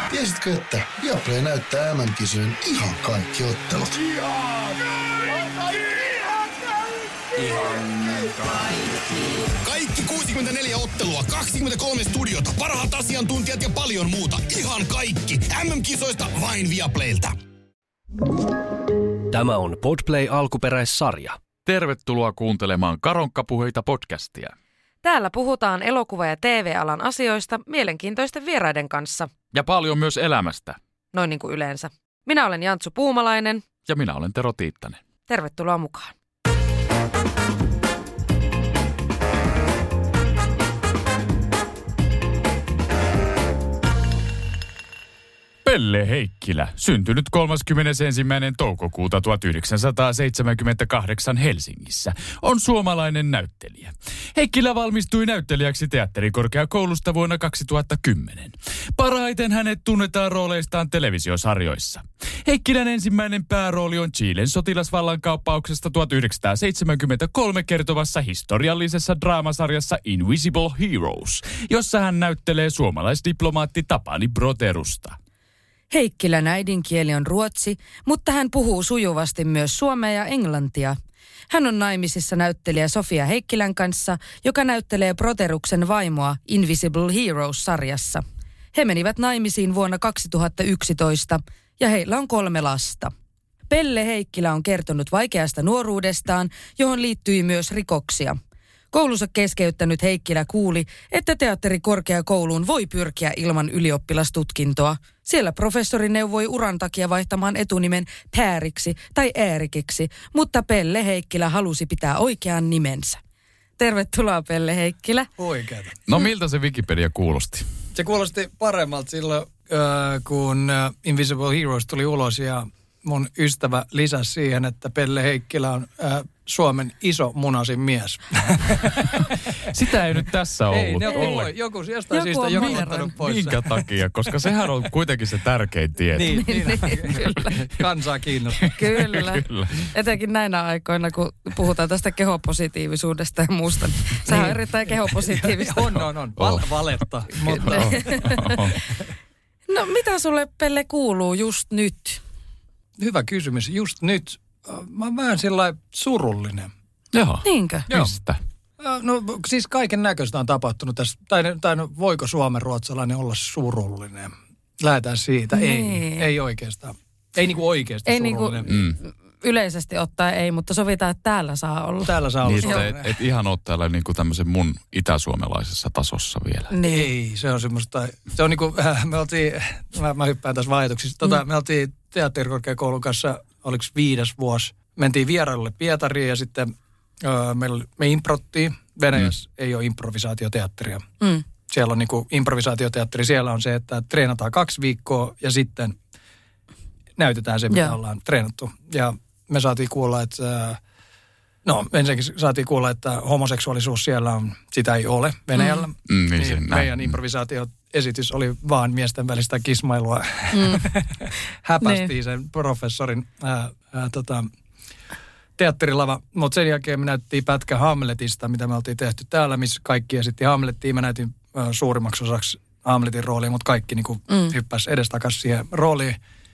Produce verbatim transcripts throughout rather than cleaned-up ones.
Tiesitkö, että Viaplay näyttää M M-kisojen ihan kaikki ottelut? Ihan kaikki! Ihan kaikki! Kaikki kuusikymmentäneljä ottelua, kaksikymmentäkolme studiota, parhaat asiantuntijat ja paljon muuta. Ihan kaikki. M M-kisoista vain Viaplaylta. Tämä on Podplay alkuperäissarja. Tervetuloa kuuntelemaan Karonkkapuheita podcastia. Täällä puhutaan elokuva- ja T V-alan asioista mielenkiintoisten vieraiden kanssa. Ja paljon myös elämästä. Noin niin kuin yleensä. Minä olen Jantsu Puumalainen. Ja minä olen Tero Tiittanen. Tervetuloa mukaan. Pelle Heikkilä, syntynyt kolmaskymmenesensimmäinen toukokuuta tuhatyhdeksänsataaseitsemänkymmentäkahdeksan Helsingissä, on suomalainen näyttelijä. Heikkilä valmistui näyttelijäksi teatterikorkeakoulusta vuonna kaksituhattakymmenen. Parhaiten hänet tunnetaan rooleistaan televisiosarjoissa. Heikkilän ensimmäinen päärooli on Chilen sotilasvallankaappauksesta tuhatyhdeksänsataaseitsemänkymmentäkolme kertovassa historiallisessa draamasarjassa Invisible Heroes, jossa hän näyttelee suomalaisdiplomaatti Tapani Broterusta. Heikkilän äidinkieli on ruotsi, mutta hän puhuu sujuvasti myös suomea ja englantia. Hän on naimisissa näyttelijä Sofia Heikkilän kanssa, joka näyttelee Broteruksen vaimoa Invisible Heroes-sarjassa. He menivät naimisiin vuonna kaksituhattayksitoista ja heillä on kolme lasta. Pelle Heikkilä on kertonut vaikeasta nuoruudestaan, johon liittyi myös rikoksia. Koulunsa keskeyttänyt Heikkilä kuuli, että teatterikorkeakouluun voi pyrkiä ilman ylioppilastutkintoa. Siellä professori neuvoi uran takia vaihtamaan etunimen Pääriksi tai Äärikiksi, mutta Pelle Heikkilä halusi pitää oikean nimensä. Tervetuloa Pelle Heikkilä. Oikeata. No miltä se Wikipedia kuulosti? Se kuulosti paremmalta silloin, äh, kun äh, Invisible Heroes tuli ulos ja mun ystävä lisäsi siihen, että Pelle Heikkilä on äh, Suomen iso munasin mies. Sitä ei nyt tässä ollut. Ei, ne voi. Joku jostain Joku syystä on joku verran. ottanut pois. Minkä takia? Koska sehän on kuitenkin se tärkein tieto. Niin, niin, Niin, kyllä. Kansaa kiinnostaa. Kyllä. Kyllä. Etenkin näinä aikoina, kun puhutaan tästä kehopositiivisuudesta ja muusta. Niin sehän on erittäin kehopositiivista. on, on, on. Val- Oh. valetta. Mutta Oh, oh. No mitä sulle Pelle kuuluu just nyt? hyvä kysymys. Just nyt äh, mä oon vähän sellainen surullinen. Joo. Niinkö? Mistä? Äh, No siis kaiken näköistä on tapahtunut tässä. Tai, tai no, voiko suomenruotsalainen olla surullinen? Lähdetään siitä. Niin. Ei, ei oikeastaan. Ei niinku oikeasti Ei niinku surullinen. Mm. yleisesti ottaen ei, mutta sovitaan, että täällä saa olla. Täällä saa olla Niistä surullinen. et, et ihan ole täällä niinku tämmöisen mun itäsuomalaisessa tasossa vielä. Niin. Ei, se on semmoista, se on niinku, äh, me oltiin, mä, mä hyppään tässä vaihdoksissa, tota, mm. me oltiin teatterikorkeakoulun kanssa, oliko viides vuosi, mentiin vierailulle Pietariin ja sitten äh, me, me improttiin, Venäjässä mm. ei ole improvisaatioteatteria. Mm. Siellä on niinku improvisaatioteatteri, siellä on se, että treenataan kaksi viikkoa ja sitten näytetään se, mitä Joo. ollaan treenattu. Ja me saatiin kuulla, että äh, no ensinnäkin saatiin kuulla, että homoseksuaalisuus siellä on, sitä ei ole Venäjällä. Mm, niin niin se näin. meidän improvisaatioesitys oli vaan miesten välistä kismailua. Mm. Häpästiin Niin. sen professorin ää, ää, tota, teatterilava. Mutta sen jälkeen me näyttiin pätkä Hamletista, mitä me oltiin tehty täällä, missä kaikki esitti Hamlettia. Mä näytin ää, suurimmaksi osaksi Hamletin roolia, mutta kaikki niinku Mm. hyppäsi edestakaisin siihen rooliin.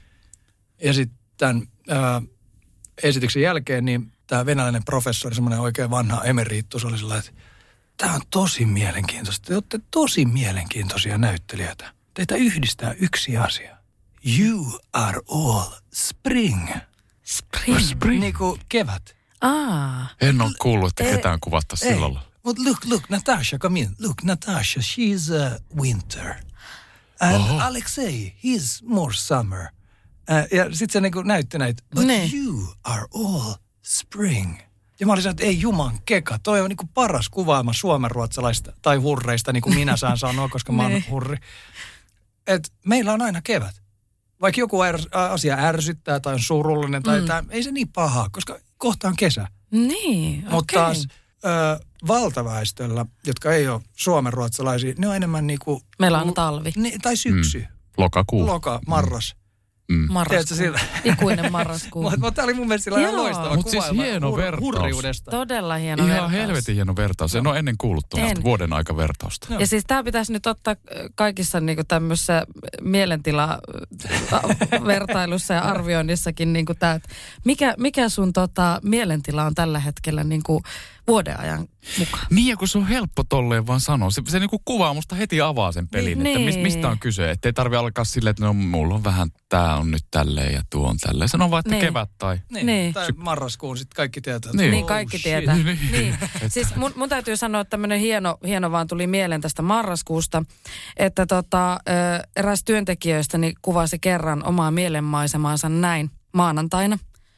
Ja sitten ää, esityksen jälkeen niin tämä venäläinen professori, semmoinen oikein vanha emeriittus, oli sellainen, että tämä on tosi mielenkiintoista. Te olette tosi mielenkiintoisia näyttelijöitä. Teitä yhdistää yksi asia. You are all spring. Spring. Spring. Niin kuin kevät. Aa. En ole kuullut, että Ei, ketään kuvatta sillä lailla. Mutta look, look, Natasha, come in. Look, Natasha, she's uh, winter. And Oho. Alexei, he's more summer. Uh, ja sitten se niinku näytti näitä, but Ne. you are all spring. Ja mä olin sanonut, että ei juman keka, toi on niinku paras kuvaama suomenruotsalaista tai hurreista, niin kuin minä saan sanoa, koska mä oon Ne. hurri. Että meillä on aina kevät. Vaikka joku är- asia ärsyttää tai on surullinen, tai Mm. tää, ei se niin pahaa, koska kohta on kesä. Niin, okei. Mutta taas ö, valtaväestöllä, jotka ei ole suomenruotsalaisia, ne on enemmän niinku... Meillä on talvi. Ne, tai syksy, Lokakuu. loka, marras. Mm. Marraskuu. Tiedätkö, Ikuinen marraskuu. Mutta tämä oli mun mielestä sillä Joo. loistava Mut siis kuvailma hieno hur- vertaus. hurjuudesta. Todella hieno Ihan vertaus. helvetin hieno vertaus. En ole ennen kuullut tuosta En. vuoden aika vertausta. Ja siis tämä pitäisi nyt ottaa kaikissa niinku tämmöisissä mielentila-vertailussa ja arvioinnissakin niinku tämä, että mikä, mikä sun tota, mielentila on tällä hetkellä niinku vuodenajan mukaan. Niin, ja kun se on helppo tolleen vaan sanoa. Se, se niinku kuvaa musta heti avaa sen pelin, Niin. että mist, mistä on kyse. Että ei tarvi alkaa silleen, että no mulla on vähän, tää on nyt tälleen ja tuo on tälleen. Sano vaan, että Niin. kevät tai... Niin, Niin. tai marraskuun sitten kaikki tietää. että Niin. Niin oh, kaikki shit. tietää. Niin. Niin. Siis mun, mun täytyy sanoa, että tämmöinen hieno, hieno vaan tuli mieleen tästä marraskuusta, että tota, ö, eräs työntekijöistäni kuvasi kerran omaa mielenmaisemaansa näin maanantaina.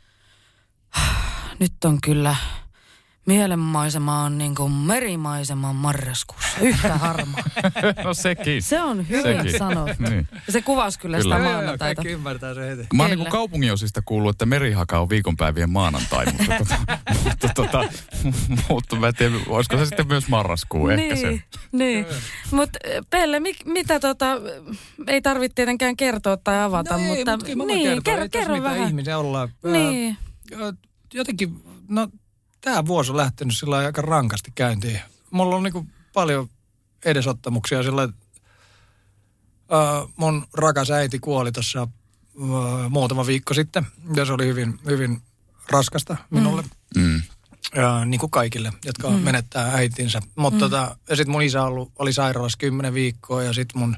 Nyt on kyllä... Mielenmaisema on niin kuin merimaisema marraskuussa. Yhtä harmaa. No sekin. Se on hyvin Sekin. sanottu. Niin. Se kuvasi kyllä, Kyllä. sitä Joo, joo, maanantaita. kaikki ymmärtää se heti. Mä oon Kyllä. niinku kaupunginosista kuullut, että merihaka on viikonpäivien maanantai, mutta, tota, mutta, tota, mutta mä en tiedä, olisiko se sitten myös marraskuu, ehkä se. Niin, niin. Mutta Pelle, mi, mitä tota, ei tarvitse tietenkään kertoa tai avata, No ei, mutta mutta kyllä mä voin niin, kertoa. kerro, Ei tässä kerro mitään vähän. ihmisiä ollaan. Niin. Ö, Jotenkin, no tämä vuosi on lähtenyt sillä lailla aika rankasti käyntiin. Mulla on niinku paljon edesottamuksia sillä lailla, äh, mun rakas äiti kuoli tuossa äh, muutama viikko sitten. Ja se oli hyvin, hyvin raskasta minulle. Mm. Ja, niin kuin kaikille, jotka mm. menettää äitinsä. Mutta mm. tota, ja sitten mun isä ollut, oli sairaalassa kymmenen viikkoa ja sitten mun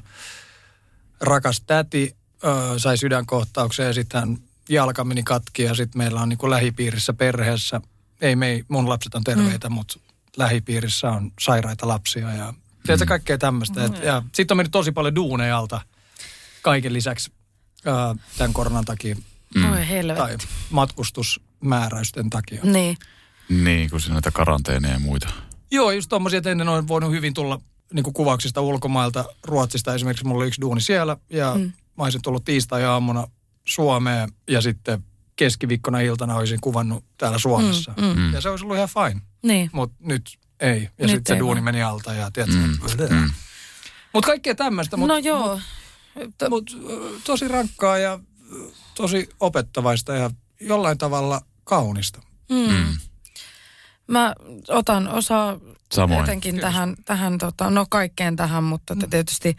rakas täti ö, sai sydänkohtauksen ja sitten hän jalka meni katki ja sitten meillä on niin kuin lähipiirissä perheessä, ei me, mun lapset on terveitä, mm. mutta lähipiirissä on sairaita lapsia ja tiedätkö mm. kaikkea tämmöistä. Mm. Ja sitten on mennyt tosi paljon duuneja alta kaiken lisäksi ö, tämän koronan takia. Mm. Oi Tai helvetti. matkustusmääräysten takia. Niin. Niin, kun siinä näitä karanteeneja ja muita. Joo, just tommosia, että ennen on voinut hyvin tulla niin kuin kuvauksista ulkomailta, Ruotsista esimerkiksi. Mulla oli yksi duuni siellä ja mm. mä olisin tullut tiistai-aamuna Suomeen ja sitten keskiviikkona iltana olisin kuvannut täällä Suomessa. Mm, mm. Ja se olisi ollut ihan fine, Niin. mutta nyt ei. Ja Nyt sitten se ei duuni vaan. meni alta ja tiedätkö, Mm, mm. mutta kaikkea tämmöistä. Mut, No joo. Mut, mut, ö, tosi rankkaa ja ö, tosi opettavaista ja jollain tavalla kaunista. Mm. Mm. Mä otan osaa Samoin. jotenkin Kiitos. tähän, tähän tota, no kaikkeen tähän, mutta mm. tietysti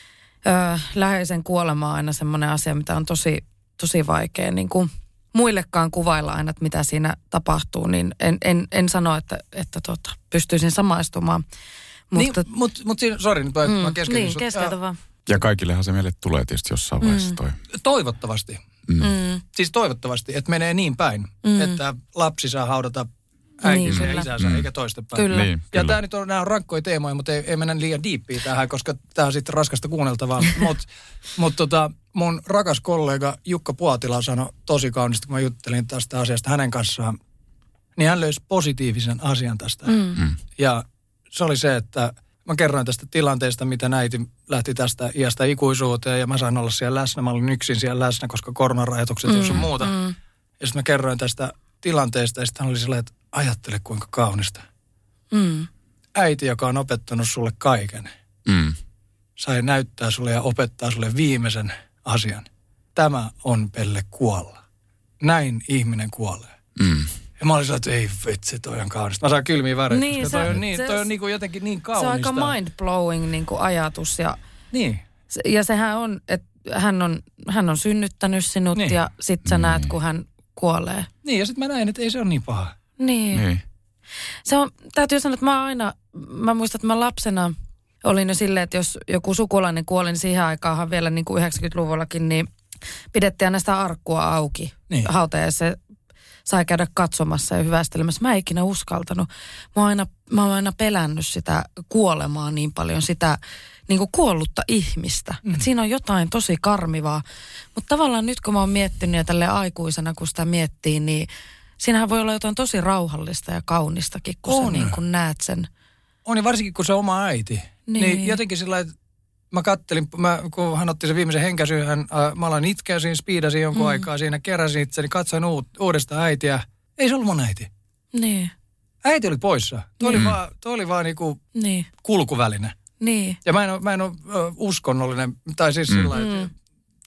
ö, läheisen kuolema on aina semmoinen asia, mitä on tosi, tosi vaikea niin kuin muillekaan kuvailla aina, että mitä siinä tapahtuu, niin en, en, en sano, että, että tota, pystyisin samaistumaan. Mutta, Niin, mutta mut, sori, nyt mä, mm, mä keskeytin niin, sut. keskeytä Ja vaan. Ja kaikillehan se meille tulee tietysti jossain vaiheessa toi. Toivottavasti. Mm. Mm. Siis toivottavasti, että menee niin päin, Mm. että lapsi saa haudata äitinsä Niin, ja kyllä. isänsä, Mm. eikä toistepäin. Kyllä. Niin, Ja kyllä. tämä nyt on, nämä on rankkoja teemoja, mutta ei, ei mennä liian diippiä tähän, koska tämä on sitten raskasta kuunneltavaa. Mutta mut tota, mun rakas kollega Jukka Puotila sanoi tosi kaunisti, kun mä juttelin tästä asiasta hänen kanssaan, niin hän löysi positiivisen asian tästä. Mm. Mm. Ja se oli se, että mä kerroin tästä tilanteesta, mitä äiti lähti tästä iästä ikuisuuteen ja mä sain olla siellä läsnä. Mä olin yksin siellä läsnä, koska koronarajoitukset ja sun muuta. mm. Ja sitten mä kerroin tästä tilanteesta ja sitten hän oli silleen, että ajattele kuinka kaunista. Mm. Äiti, joka on opettanut sulle kaiken, Mm. sai näyttää sulle ja opettaa sulle viimeisen asian. Tämä on Pelle kuolla. Näin ihminen kuolee. Mm. Ja mä olin sanonut, että ei vitsi, toi on kaunista. Mä saan kylmiä väreitä, Niin, koska se- toi on, niin, se- toi on niinku jotenkin niin Se kaunista. on aika mind-blowing niin kuin ajatus ja Niin. Se- Ja sehän on, että hän on, hän on synnyttänyt sinut Niin. ja sit sä Niin. näet, kun hän kuolee. Niin, ja sitten mä näin, että ei se ole niin paha. Niin. Niin. Se on, täytyy sanoa, että mä aina, mä muistan, että mä lapsena olin jo silleen, että jos joku sukulainen kuoli, niin siihen aikaanhan vielä niin kuin yhdeksänkymmentäluvullakin, niin pidettiin aina sitä arkkua auki. Niin. Hautajaisissa sai käydä katsomassa ja hyvästelemässä. Mä en ikinä uskaltanut. Mä oon aina, mä oon aina pelännyt sitä kuolemaa niin paljon, sitä niin kuin kuollutta ihmistä. Mm. Et siinä on jotain tosi karmivaa. Mutta tavallaan nyt kun mä oon miettinyt ja tälleen aikuisena, kun sitä miettii, niin siinähän voi olla jotain tosi rauhallista ja kaunistakin, kun On. sä niin kuin näet sen. On, ja varsinkin kun se oma äiti. Niin. Niin, jotenkin sillä lailla, että mä kattelin, mä, kun hän otti sen viimeisen henkäisyn, hän, äh, mä aloin itkeä siinä, spiidasin jonkun mm. aikaa siinä, keräsin itseni, katsoin uud, uudestaan äitiä. Ei se ollut mun äiti. Niin, Äiti oli poissa. Toi oli vaan, toi oli vaan niinku niin, kulkuväline. niin. Ja mä en ole, mä en ole ö, uskonnollinen, tai siis Mm. sillä lailla, että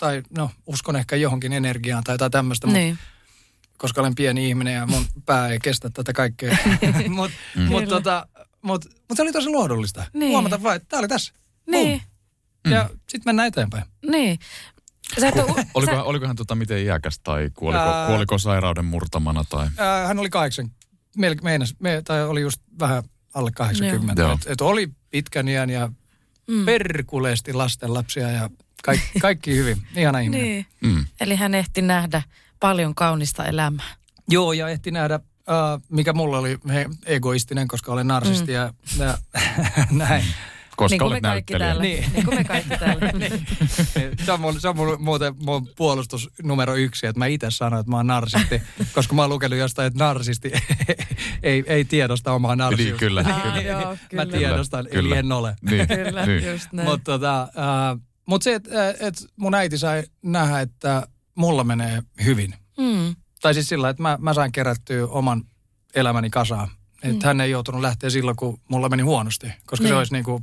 tai no uskon ehkä johonkin energiaan tai jotain tämmöistä, Niin. koska olen pieni ihminen ja mun pää ei kestä tätä kaikkea. Mutta mm. mut, tota, mut, mut se oli tosi lohdullista. Niin. Huomata vaan, että tää oli tässä. Niin. Mm. Ja sitten mennään eteenpäin. Niin. Sä et ole, Oliko, sä... olikohan tota miten iäkäs tai kuoliko, Ää... kuoliko sairauden murtamana tai... Ää, hän oli kahdeksan, meil, meinas, me, tai oli just vähän alle kahdeksankymmentä. Et, et oli pitkän iän ja mm. perkuleesti lastenlapsia ja kaikki, kaikki hyvin. Ihana ihminen. Niin. Mm. Eli hän ehti nähdä paljon kaunista elämää. Joo, ja ehti nähdä, uh, mikä mulla oli he, egoistinen, koska olen narsisti mm. ja, ja näin. Koska niin kuin olet me kaikki näyttelijä. täällä. Niin. niin kuin me kaikki täällä. niin. Se on, mun, se on mun, muuten mun puolustus numero yksi, että mä itse sanon, että mä oon narsisti, koska mä oon lukenut jostain, että narsisti ei, ei tiedosta omaa narsiutta. Niin, kyllä. Ah, kyllä. joo, kyllä. Mä tiedostan, Kyllä. eli en ole. Niin. Kyllä, niin. just näin. Mutta tota, äh, mut se, että et mun äiti sai nähdä, että mulla menee hyvin. Mm. Tai siis sillä, että mä, mä sain kerättyä oman elämäni kasaan. Että mm. hän ei joutunut lähteä silloin, kun mulla meni huonosti. Koska niin. se olisi niinku,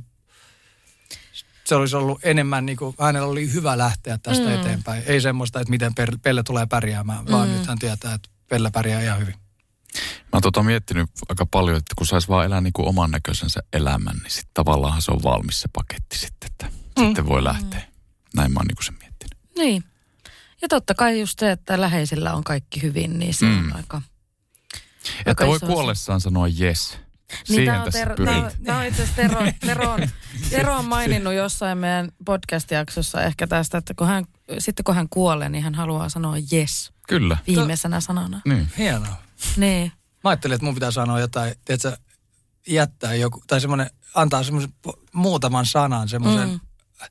se olisi ollut enemmän niinku, hänellä oli hyvä lähteä tästä mm. eteenpäin. Ei semmoista, että miten per, Pelle tulee pärjäämään, vaan mm. nyt hän tietää, että Pelle pärjää ihan hyvin. Mä oon tota miettinyt aika paljon, että kun sais vaan elää niinku oman näköisensä elämän, niin sitten tavallaan se on valmis se paketti sitten, että mm. sitten voi lähteä. Näin mä oon niinku sen miettinyt. Niin. Ja totta kai just se, että läheisillä on kaikki hyvin, niin se mm. on aika... Että voi iso kuollessaan sanoa yes. Siihen niin tässä Tero, pyrin. Tämä on itse asiassa Tero, Tero, on, Tero on maininnut jossain meidän podcast-jaksossa ehkä tästä, että kun hän, sitten kun hän kuolee, niin hän haluaa sanoa yes Kyllä. viimeisenä sanana. Niin. Hienoa. Niin. Mä ajattelin, että mun pitää sanoa jotain, tiedätkö, jättää joku, tai semmoinen, antaa semmoisen muutaman sanan, semmoisen mm.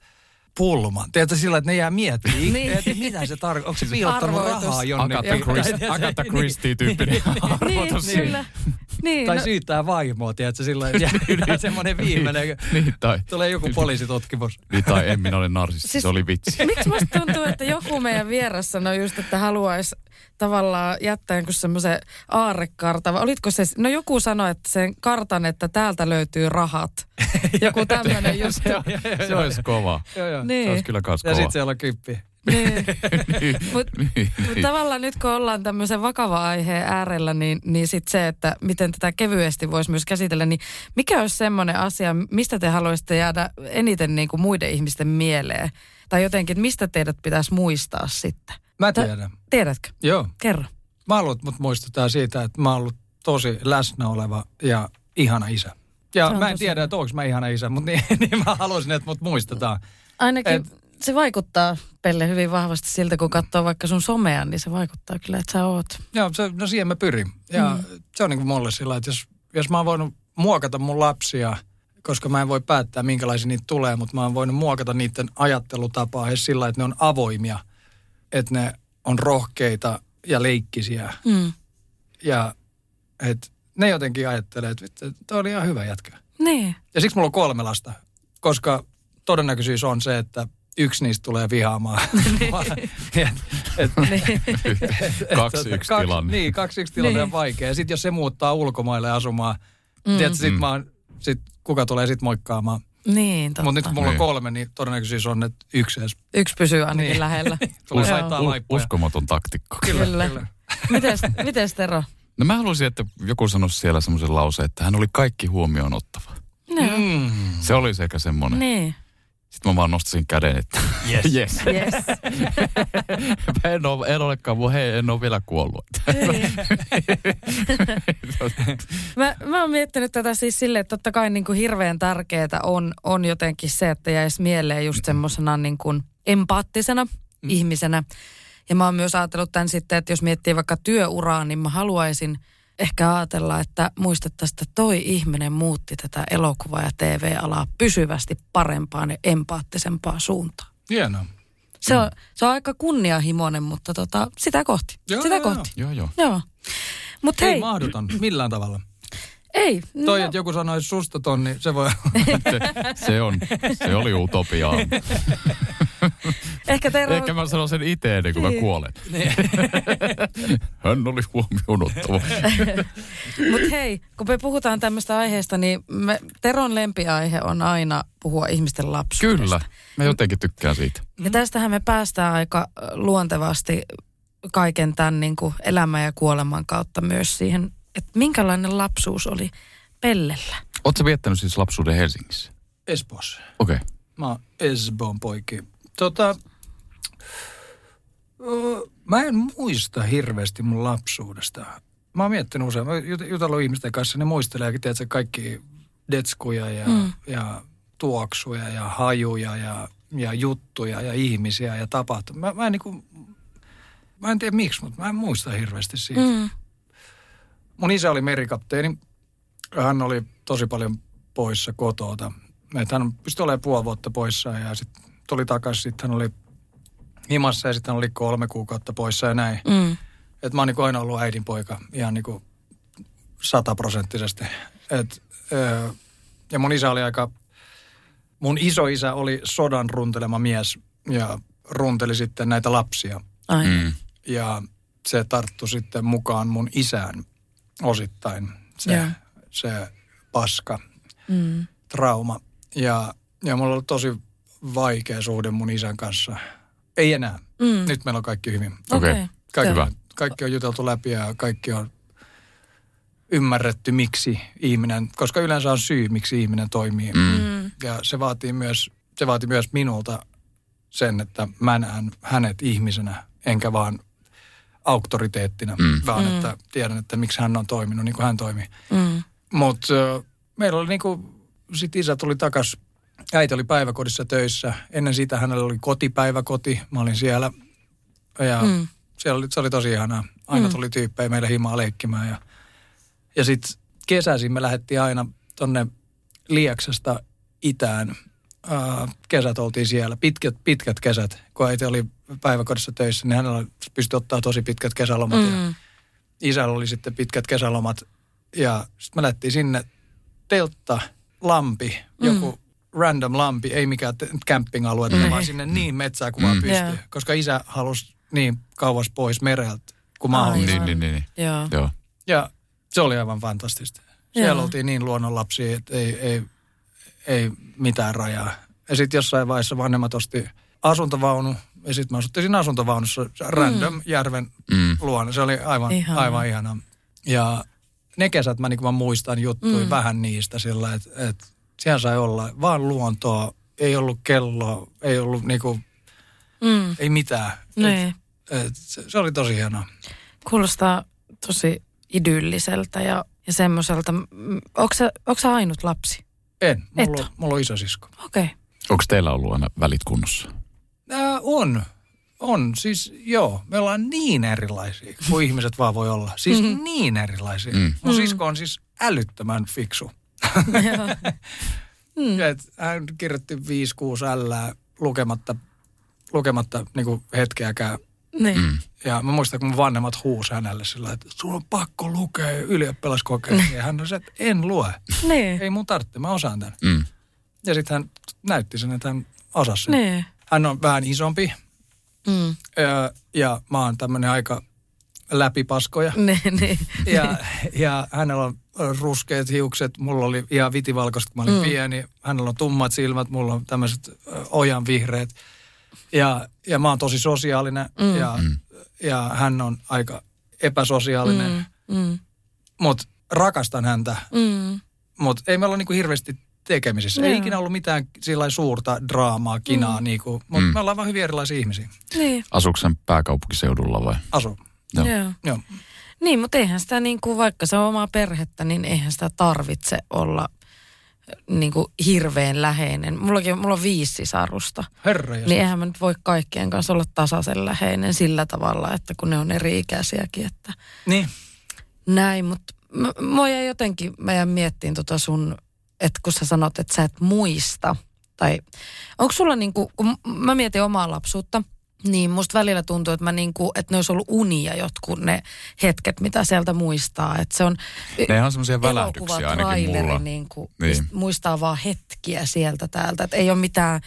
pulman. Tiedätkö sillä, että ne jää miettimään, niin. että mitä se tarkoittaa. Onko se piilottanut rahaa jonnekin? Agatha Christie, Agatha Christie-tyyppinen Niin, kyllä. Niin, tai no. syyttää vaimoa, tiedätkö, sillä että jää semmoinen viimeinen, niin, tai, tulee joku poliisitutkimus. Niin, tai en minä ole narsisti, siis, se oli vitsi. Miksi musta tuntuu, että joku meidän vieressä sanoi just, että haluaisi tavallaan jättää jonkun semmoisen aarrekartan. Olitko se, no joku sanoi, että sen kartan, että täältä löytyy rahat. Joku tämmöinen juttu. Se olisi kova. Joo, joo. Niin. Se olisi kyllä kans Ja kova. sitten siellä on kyppi. Niin. niin. Mutta niin. mut tavallaan nyt kun ollaan tämmöisen vakava aiheen äärellä, niin, niin sitten se, että miten tätä kevyesti voisi myös käsitellä, niin mikä olisi semmoinen asia, mistä te haluaisitte jäädä eniten niin kuin muiden ihmisten mieleen? Tai jotenkin, että mistä teidät pitäisi muistaa sitten? Mä tiedän. Tiedätkö? Joo. Kerro. Mä haluan, mut muistutaan siitä, että mä oon ollut tosi läsnä oleva ja ihana isä. Ja mä en tiedä, että onko mä ihana isä, mutta niin, niin mä haluaisin, että mut muistetaan. Ainakin Et, se vaikuttaa, Pelle, hyvin vahvasti siltä, kun katsoo vaikka sun somea, niin se vaikuttaa kyllä, että sä oot. joo, se, no siihen mä pyrin. Ja mm. se on niin kuin mulle sillä, että jos, jos mä oon voinut muokata mun lapsia, koska mä en voi päättää, minkälaisia niitä tulee, mutta mä oon voinut muokata niiden ajattelutapaa edes sillä, että ne on avoimia, että ne on rohkeita ja leikkisiä. Mm. Ja että ne jotenkin ajattelee, että toi oli ihan hyvä jätkä. Niin. Ja siksi mulla on kolme lasta, koska todennäköisyys on se, että yksi niistä tulee vihaamaan. et, et, kaksi yksi tilanne. Niin, kaksi yksi tilanne niin. on vaikea. Ja sitten jos se muuttaa ulkomaille asumaan, Mm. tiedätkö, sit Mm. mä oon, sit, kuka tulee sit moikkaamaan. Niin, totta. Mutta nyt kun mulla on Niin. kolme, niin todennäköisyys on, että yksi edes Yksi pysyy ainakin Niin. lähellä. tulee Joo. laittaa U- laippoja. uskomaton taktikko. Kyllä, Kyllä. kyllä. Mites, mites Tero? No mä haluaisin, että joku sanoisi siellä semmoisen lauseen, että hän oli kaikki huomioon ottava. No. Mm. Se olisi ehkä semmoinen. Niin. Sitten mä vaan nostasin käden, että Yes. yes. Yes. en, ole, en olekaan, hei, en ole vielä kuollut. Niin. mä, mä oon miettinyt tätä siis silleen, että totta kai niin kuin hirveän tärkeää on, on jotenkin se, että jäisi mieleen just semmosena niin kuin empaattisena mm. ihmisenä. Ja mä oon myös ajatellut tämän sitten, että jos miettii vaikka työuraa, niin mä haluaisin ehkä ajatella, että muistettaisiin, että toi ihminen muutti tätä elokuva- ja T V-alaa pysyvästi parempaan ja empaattisempaan suuntaan. Hienoa. Se on, se on aika kunnianhimoinen, mutta tota, sitä kohti. Joo, sitä joo, kohti. Joo, joo. Joo. Mut Ei hei, mahdoton, millään tavalla. ei. Toi, no, että joku sanoisi susta ton, niin se voi Se, se, on, se oli utopiaa. Ehkä, Tero... Ehkä mä sanon sen itse ennen kuin mä kuolen. Hän oli huomioon ottava. Mutta hei, kun me puhutaan tämmöistä aiheesta, niin me, Teron lempiaihe on aina puhua ihmisten lapsuudesta. Kyllä, mä jotenkin tykkään siitä. Ja tästähän me päästään aika luontevasti kaiken tämän niin kuin elämän ja kuoleman kautta myös siihen, että minkälainen lapsuus oli Pellellä. Ootko viettänyt siis lapsuuden Helsingissä? Espoossa. Okei. Okay. Mä oon Espoon poiki. Tota, mä en muista hirveästi mun lapsuudesta. Mä oon miettinyt usein. Mä oon jutellut ihmisten kanssa, ne muistelee, tiedätkö, kaikki detskuja ja, mm. ja tuoksuja ja hajuja ja, ja juttuja ja ihmisiä ja tapahtumia. Mä, mä, en niinku, mä en tiedä miksi, mutta mä en muista hirveästi siitä. Mm. Mun isä oli merikapteeni. Hän oli tosi paljon poissa kotoota. Että hän pystyi olemaan puoli vuotta poissa ja sitten tuli takaisin. Sitten hän oli himassa ja sitten hän oli kolme kuukautta poissa ja näin. Mm. Että mä oon niinku aina ollut äidinpoika ihan niinku sataprosenttisesti. Et, ö, ja mun isä oli aika, mun isoisä oli sodan runtelema mies ja runteli sitten näitä lapsia. Mm. Ja se tarttui sitten mukaan mun isään osittain. Se, yeah. se paska, mm. trauma. Ja, ja mulla oli tosi vaikea suhde mun isän kanssa. Ei enää. Mm. Nyt meillä on kaikki hyvin. Okei, okay. Kaikki, kaikki on juteltu läpi ja kaikki on ymmärretty, miksi ihminen, koska yleensä on syy, miksi ihminen toimii. Mm. Ja se vaatii myös, se vaatii myös minulta sen, että mä näen hänet ihmisenä, enkä vaan auktoriteettina, mm. vaan mm. että tiedän, että miksi hän on toiminut niin kuin hän toimii. Mm. Mutta uh, meillä oli niin kuin, sit isä tuli takas, äiti oli päiväkodissa töissä. Ennen sitä hänellä oli kotipäiväkoti, mä olin siellä. Ja mm. siellä oli, se oli tosi ihanaa. Aina mm. tuli tyyppejä meille himaa leikkimään. Ja, ja sitten kesäisin me lähdettiin aina tonne Lieksasta itään. Uh, kesät oltiin siellä, pitkät, pitkät kesät. Kun äiti oli päiväkodissa töissä, niin hänellä pystyi ottaa tosi pitkät kesälomat. Mm. Ja isällä oli sitten pitkät kesälomat. Ja sitten me lähdettiin sinne teltta, lampi, mm. joku random lampi, ei mikään camping-alue, mm. vaan sinne niin metsää kuin mm. vaan pystyy. Yeah. Koska isä halusi niin kauas pois mereltä kuin mahdollista. Niin, niin, niin. Joo. Joo. Ja se oli aivan fantastista. Siellä Joo. oltiin niin luonnonlapsia, että ei, ei, ei mitään rajaa. Ja sitten jossain vaiheessa vanhemmat osti asuntovaunu, ja sitten mä asuttiin siinä asuntovaunussa random mm. järven mm. luona. Se oli aivan ihanaa. Aivan ihanaa. Ja ne kesät mä, niin mä muistan juttuja mm. vähän niistä sillä, että et siellä sai olla vaan luontoa, ei ollut kelloa, ei ollut niinku, mm. ei mitään. Et, et, se, se oli tosi hienoa. Kuulostaa tosi idylliseltä ja, ja semmoiselta. Onko sä, onko sä ainut lapsi? En, mulla, on, mulla on isosisko. Okei. Okay. Onko teillä ollut aina välit kunnossa? Äh, on. On, siis joo, me ollaan niin erilaisia kuin ihmiset vaan voi olla. Siis mm-hmm. niin erilaisia. Mm. Mun sisko on siis älyttömän fiksu. mm. Et hän kirjoitti viisi kuusi ällää lukematta, lukematta niinku hetkeäkään. Mm. Ja mä muistan, kun mun vanhemmat huusi hänelle sillä, että sun on pakko lukea ylioppilaskokeeseen. Ja hän on se, että en lue. Niin. Ei mun tarvitse, mä osaan tämän. Mm. Ja sitten hän näytti sen, että hän osasi sen. Niin. Hän on vähän isompi. Mm. Ja, ja mä oon tämmönen aika läpipaskoja. Ne, ne. Ja, ja hänellä on ruskeat hiukset, mulla oli ihan vitivalkoiset, kun mä olin mm. pieni. Hänellä on tummat silmät, mulla on tämmöiset ojan vihreät. Ja, ja mä oon tosi sosiaalinen mm. ja, ja hän on aika epäsosiaalinen. Mm. Mm. Mutta rakastan häntä, mm. mutta ei meillä ole niinku hirveästi tekemisissä. Ei ikinä ollut mitään sillä suurta draamaa, kinaa, mm. niinku, mutta mm. me ollaan vaan hyvin erilaisia ihmisiä. Niin. Asuuko sen pääkaupunkiseudulla vai? Asu. Joo. Joo. Joo. Niin, mutta eihän sitä niinku, vaikka se on omaa perhettä, niin eihän sitä tarvitse olla niinku hirveän läheinen. Mullakin, mulla on viisi sisarusta. Herra Niin eihän mä nyt voi kaikkien kanssa olla tasaisen läheinen sillä tavalla, että kun ne on eri-ikäisiäkin, että niin. Näin, mutta mä jäin jotenkin, mä jäin miettiin tota sun, että kun sä sanot, että sä et muista, tai onko sulla niinku, kun mä mietin omaa lapsuutta, niin musta välillä tuntuu, että, mä niinku, että ne olisi ollut unia jotkut ne hetket, mitä sieltä muistaa. Että se on ne on semmoisia välähdyksiä ainakin mulla. Niinku, niin. Muistaa vaan hetkiä sieltä täältä. Että ei ole mitään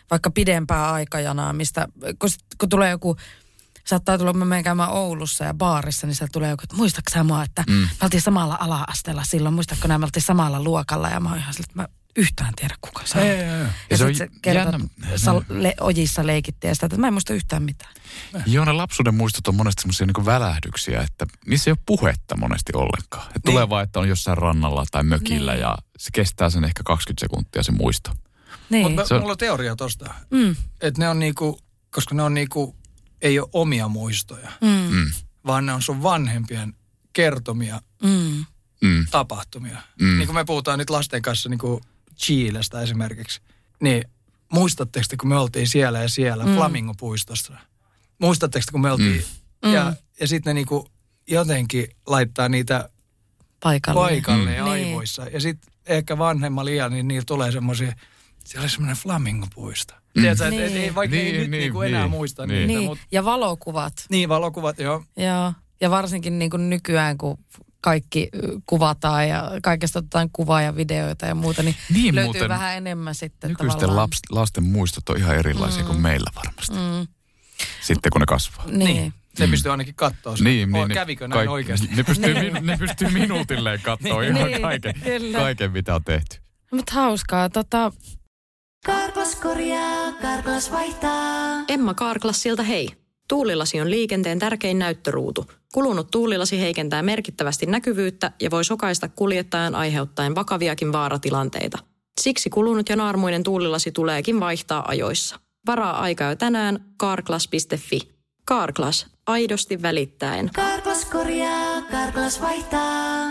vaikka pidempää aikajanaa, mistä, kun, kun tulee joku, saattaa tulla, mä menen käymään Oulussa ja baarissa, niin sieltä tulee joku, että muistatko sä mua, että mm. me oltiin samalla ala-asteella silloin, muistatko nämä, me oltiin samalla luokalla ja mä oon ihan sillä, että mä yhtään tiedä kuka se on. Ei, ei, ei. Ja, Ja se sit on se kertoo, jännä- että sä le, ojissa leikittiin ja sitä, että mä en muista yhtään mitään. Joo, ne lapsuuden muistot on monesti semmoisia niin välähdyksiä, että niissä ei ole puhetta monesti ollenkaan. Et Niin. tulee vaan, että on jossain rannalla tai mökillä niin. ja se kestää sen ehkä kaksikymmentä sekuntia se muisto. Niin. Mutta Se on- mulla on teoria tosta. Mm. Että ne on niinku, koska ne on niinku, ei ole omia muistoja, Mm. Mm. vaan ne on sun vanhempien kertomia Mm. Mm. tapahtumia. Mm. Niin kuin me puhutaan nyt lasten kanssa niinku Chilestä esimerkiksi, niin muistatteko te, kun me oltiin siellä ja siellä mm. Flamingo-puistossa? Muistatteko te, kun me oltiin, Mm. ja, Mm. ja sitten ne niinku jotenkin laittaa niitä Paikalle. paikalle Mm. ja aivoissa. Ja sitten ehkä vanhemmalla liian, niin niillä tulee semmoisia, siellä oli semmoinen Flamingo-puisto. Mm. Tiedätkö, että Niin. et, ei, vaikka Niin, ei nyt niin, niinku enää niin, muista niin. niitä, Niin, mutta ja valokuvat. niin valokuvat, joo. Joo. Ja varsinkin niin kuin nykyään, kun kaikki ö, kuvataan ja kaikesta otetaan kuvaa ja videoita ja muuta, niin, Niin löytyy muuten vähän enemmän sitten Nykyisten tavallaan. laps, lasten muistot on ihan erilaisia mm. kuin meillä varmasti. Mm. Sitten kun ne kasvaa. Niin. Niin. Ne pystyy ainakin katsoa sen. Niin, Oh, niin, ne kävikö näin kaik- oikeasti? Ne pystyy, min, ne pystyy minuutilleen katsoa Niin. ihan Niin, kaiken, kyllä. kaiken, mitä on tehty. Mutta hauskaa. Tota, Karklas korjaa, Karklas vaihtaa. Emma Karklassilta hei. Tuulilasi on liikenteen tärkein näyttöruutu. Kulunut tuulilasi heikentää merkittävästi näkyvyyttä ja voi sokaista kuljettajan aiheuttaen vakaviakin vaaratilanteita. Siksi kulunut ja naarmuinen tuulilasi tuleekin vaihtaa ajoissa. Varaa aikaa jo tänään karklas piste fi. Karklas, aidosti välittäen. Karklas korjaa, Karklas vaihtaa.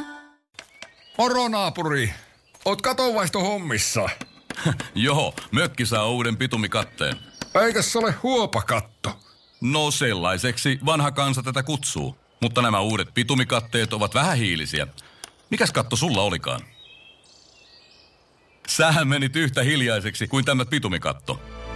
Moro naapuri, oot katonvaihto hommissa. Joo, mökki saa uuden bitumikatteen. Eikäs se ole huopakatto? No sellaiseksi vanha kansa tätä kutsuu. Mutta nämä uudet bitumikatteet ovat vähähiilisiä. Mikäs katto sulla olikaan? Sähän menit yhtä hiljaiseksi kuin tämä bitumikatto.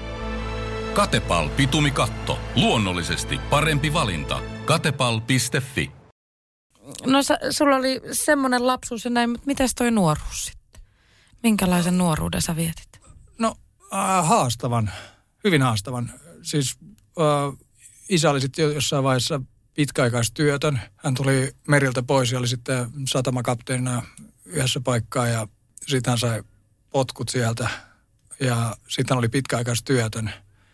Katepal bitumikatto. Luonnollisesti parempi valinta. katepal piste fi. no sä, sulla oli semmoinen lapsuus ja näin, mutta mitäs toi nuoruus sitten? Minkälaisen nuoruuden sä vietit? No äh, haastavan, hyvin haastavan. Siis äh, isä oli sitten jossain vaiheessa pitkäaikaistyötön. Hän tuli meriltä pois ja oli sitten satamakapteenina yhdessä paikkaa ja sitten hän sai potkut sieltä. Ja sitten hän oli pitkäaikaistyötön.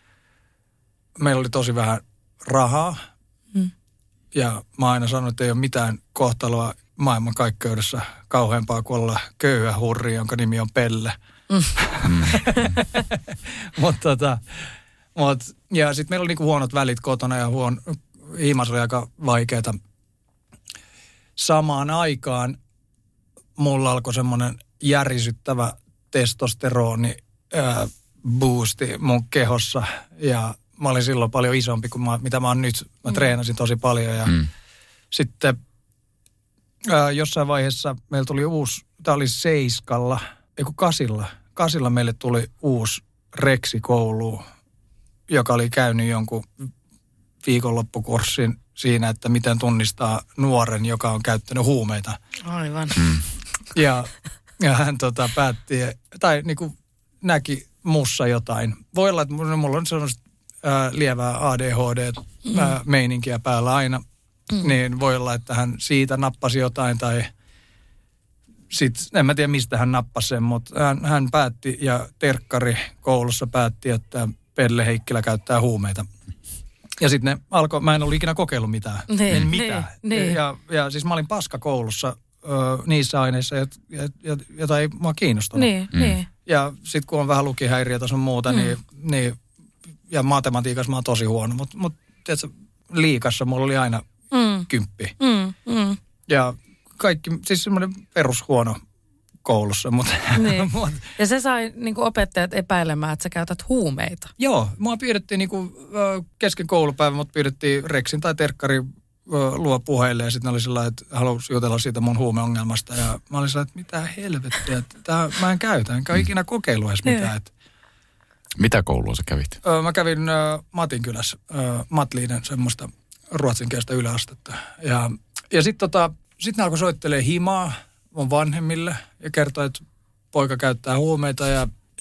Meillä oli tosi vähän rahaa. Mm. Ja mä aina sanoin, että ei ole mitään kohtaloa maailmankaikkeudessa kauheampaa kuin olla köyhä hurri, jonka nimi on Pelle. Mm. Mutta tota, mut, ja sitten meillä oli niinku huonot välit kotona ja huon, himas oli aika vaikeeta. Samaan aikaan mulla alkoi semmoinen järisyttävä testosteroni ää, boosti mun kehossa ja mä olin silloin paljon isompi kuin mä, mitä mä oon nyt. Mä mm. treenasin tosi paljon ja mm. sitten ää, jossain vaiheessa meillä tuli uusi, tää oli seiskalla, ei kun kasilla. Kasilla meille tuli uusi reksikoulu, joka oli käynyt jonkun viikonloppukurssin siinä, että miten tunnistaa nuoren, joka on käyttänyt huumeita. Aivan. Mm. Ja, ja hän tota päätti, tai niinku näki mussa jotain. Voi olla, että mulla on sellaista ää, lievää A D H D-meininkiä päällä aina. Mm. Niin voi olla, että hän siitä nappasi jotain tai sitten, en mä tiedä mistä hän nappasi sen, mutta hän, hän päätti ja terkkari koulussa päätti, että Pelle Heikkilä käyttää huumeita. Ja sitten ne alkoi, mä en ollut ikinä kokeillut mitään. Niin, en mitään. niin, niin. Ja, ja siis mä olin paska koulussa ö, niissä aineissa, jot, jot, jota ei mua kiinnostanut. Niin, mm. niin. Ja sitten kun on vähän lukihäiriötä sun muuta, mm. niin, niin, ja matematiikassa mä oon tosi huono. Mutta mut, tiedätkö, liikassa mulla oli aina Mm. kymppi. Mm, mm. Ja kaikki, siis semmoinen perushuono koulussa, mutta... Niin. mut, Ja se sai niin kuin opettajat epäilemään, että sä käytät huumeita. joo, mua pyydettiin niin kuin, kesken koulupäivän, mutta pyydettiin reksin tai terkkari luo puheille ja sitten oli sellainen, että halusi jutella siitä mun huumeongelmasta. Ja mä olin sellainen, että mitä helvettiä, että tää, mä en käytä, enkä ole ikinä kokeillut edes mitään. Että, Mitä koulua sä kävit? ö, mä kävin ö, Matinkylässä, ö, Matliinen, semmoista ruotsinkielistä yläastetta. Ja, ja sitten tota, sit ne alkoi soittelemaan himaa mun vanhemmille ja kertoi, että poika käyttää huumeita ja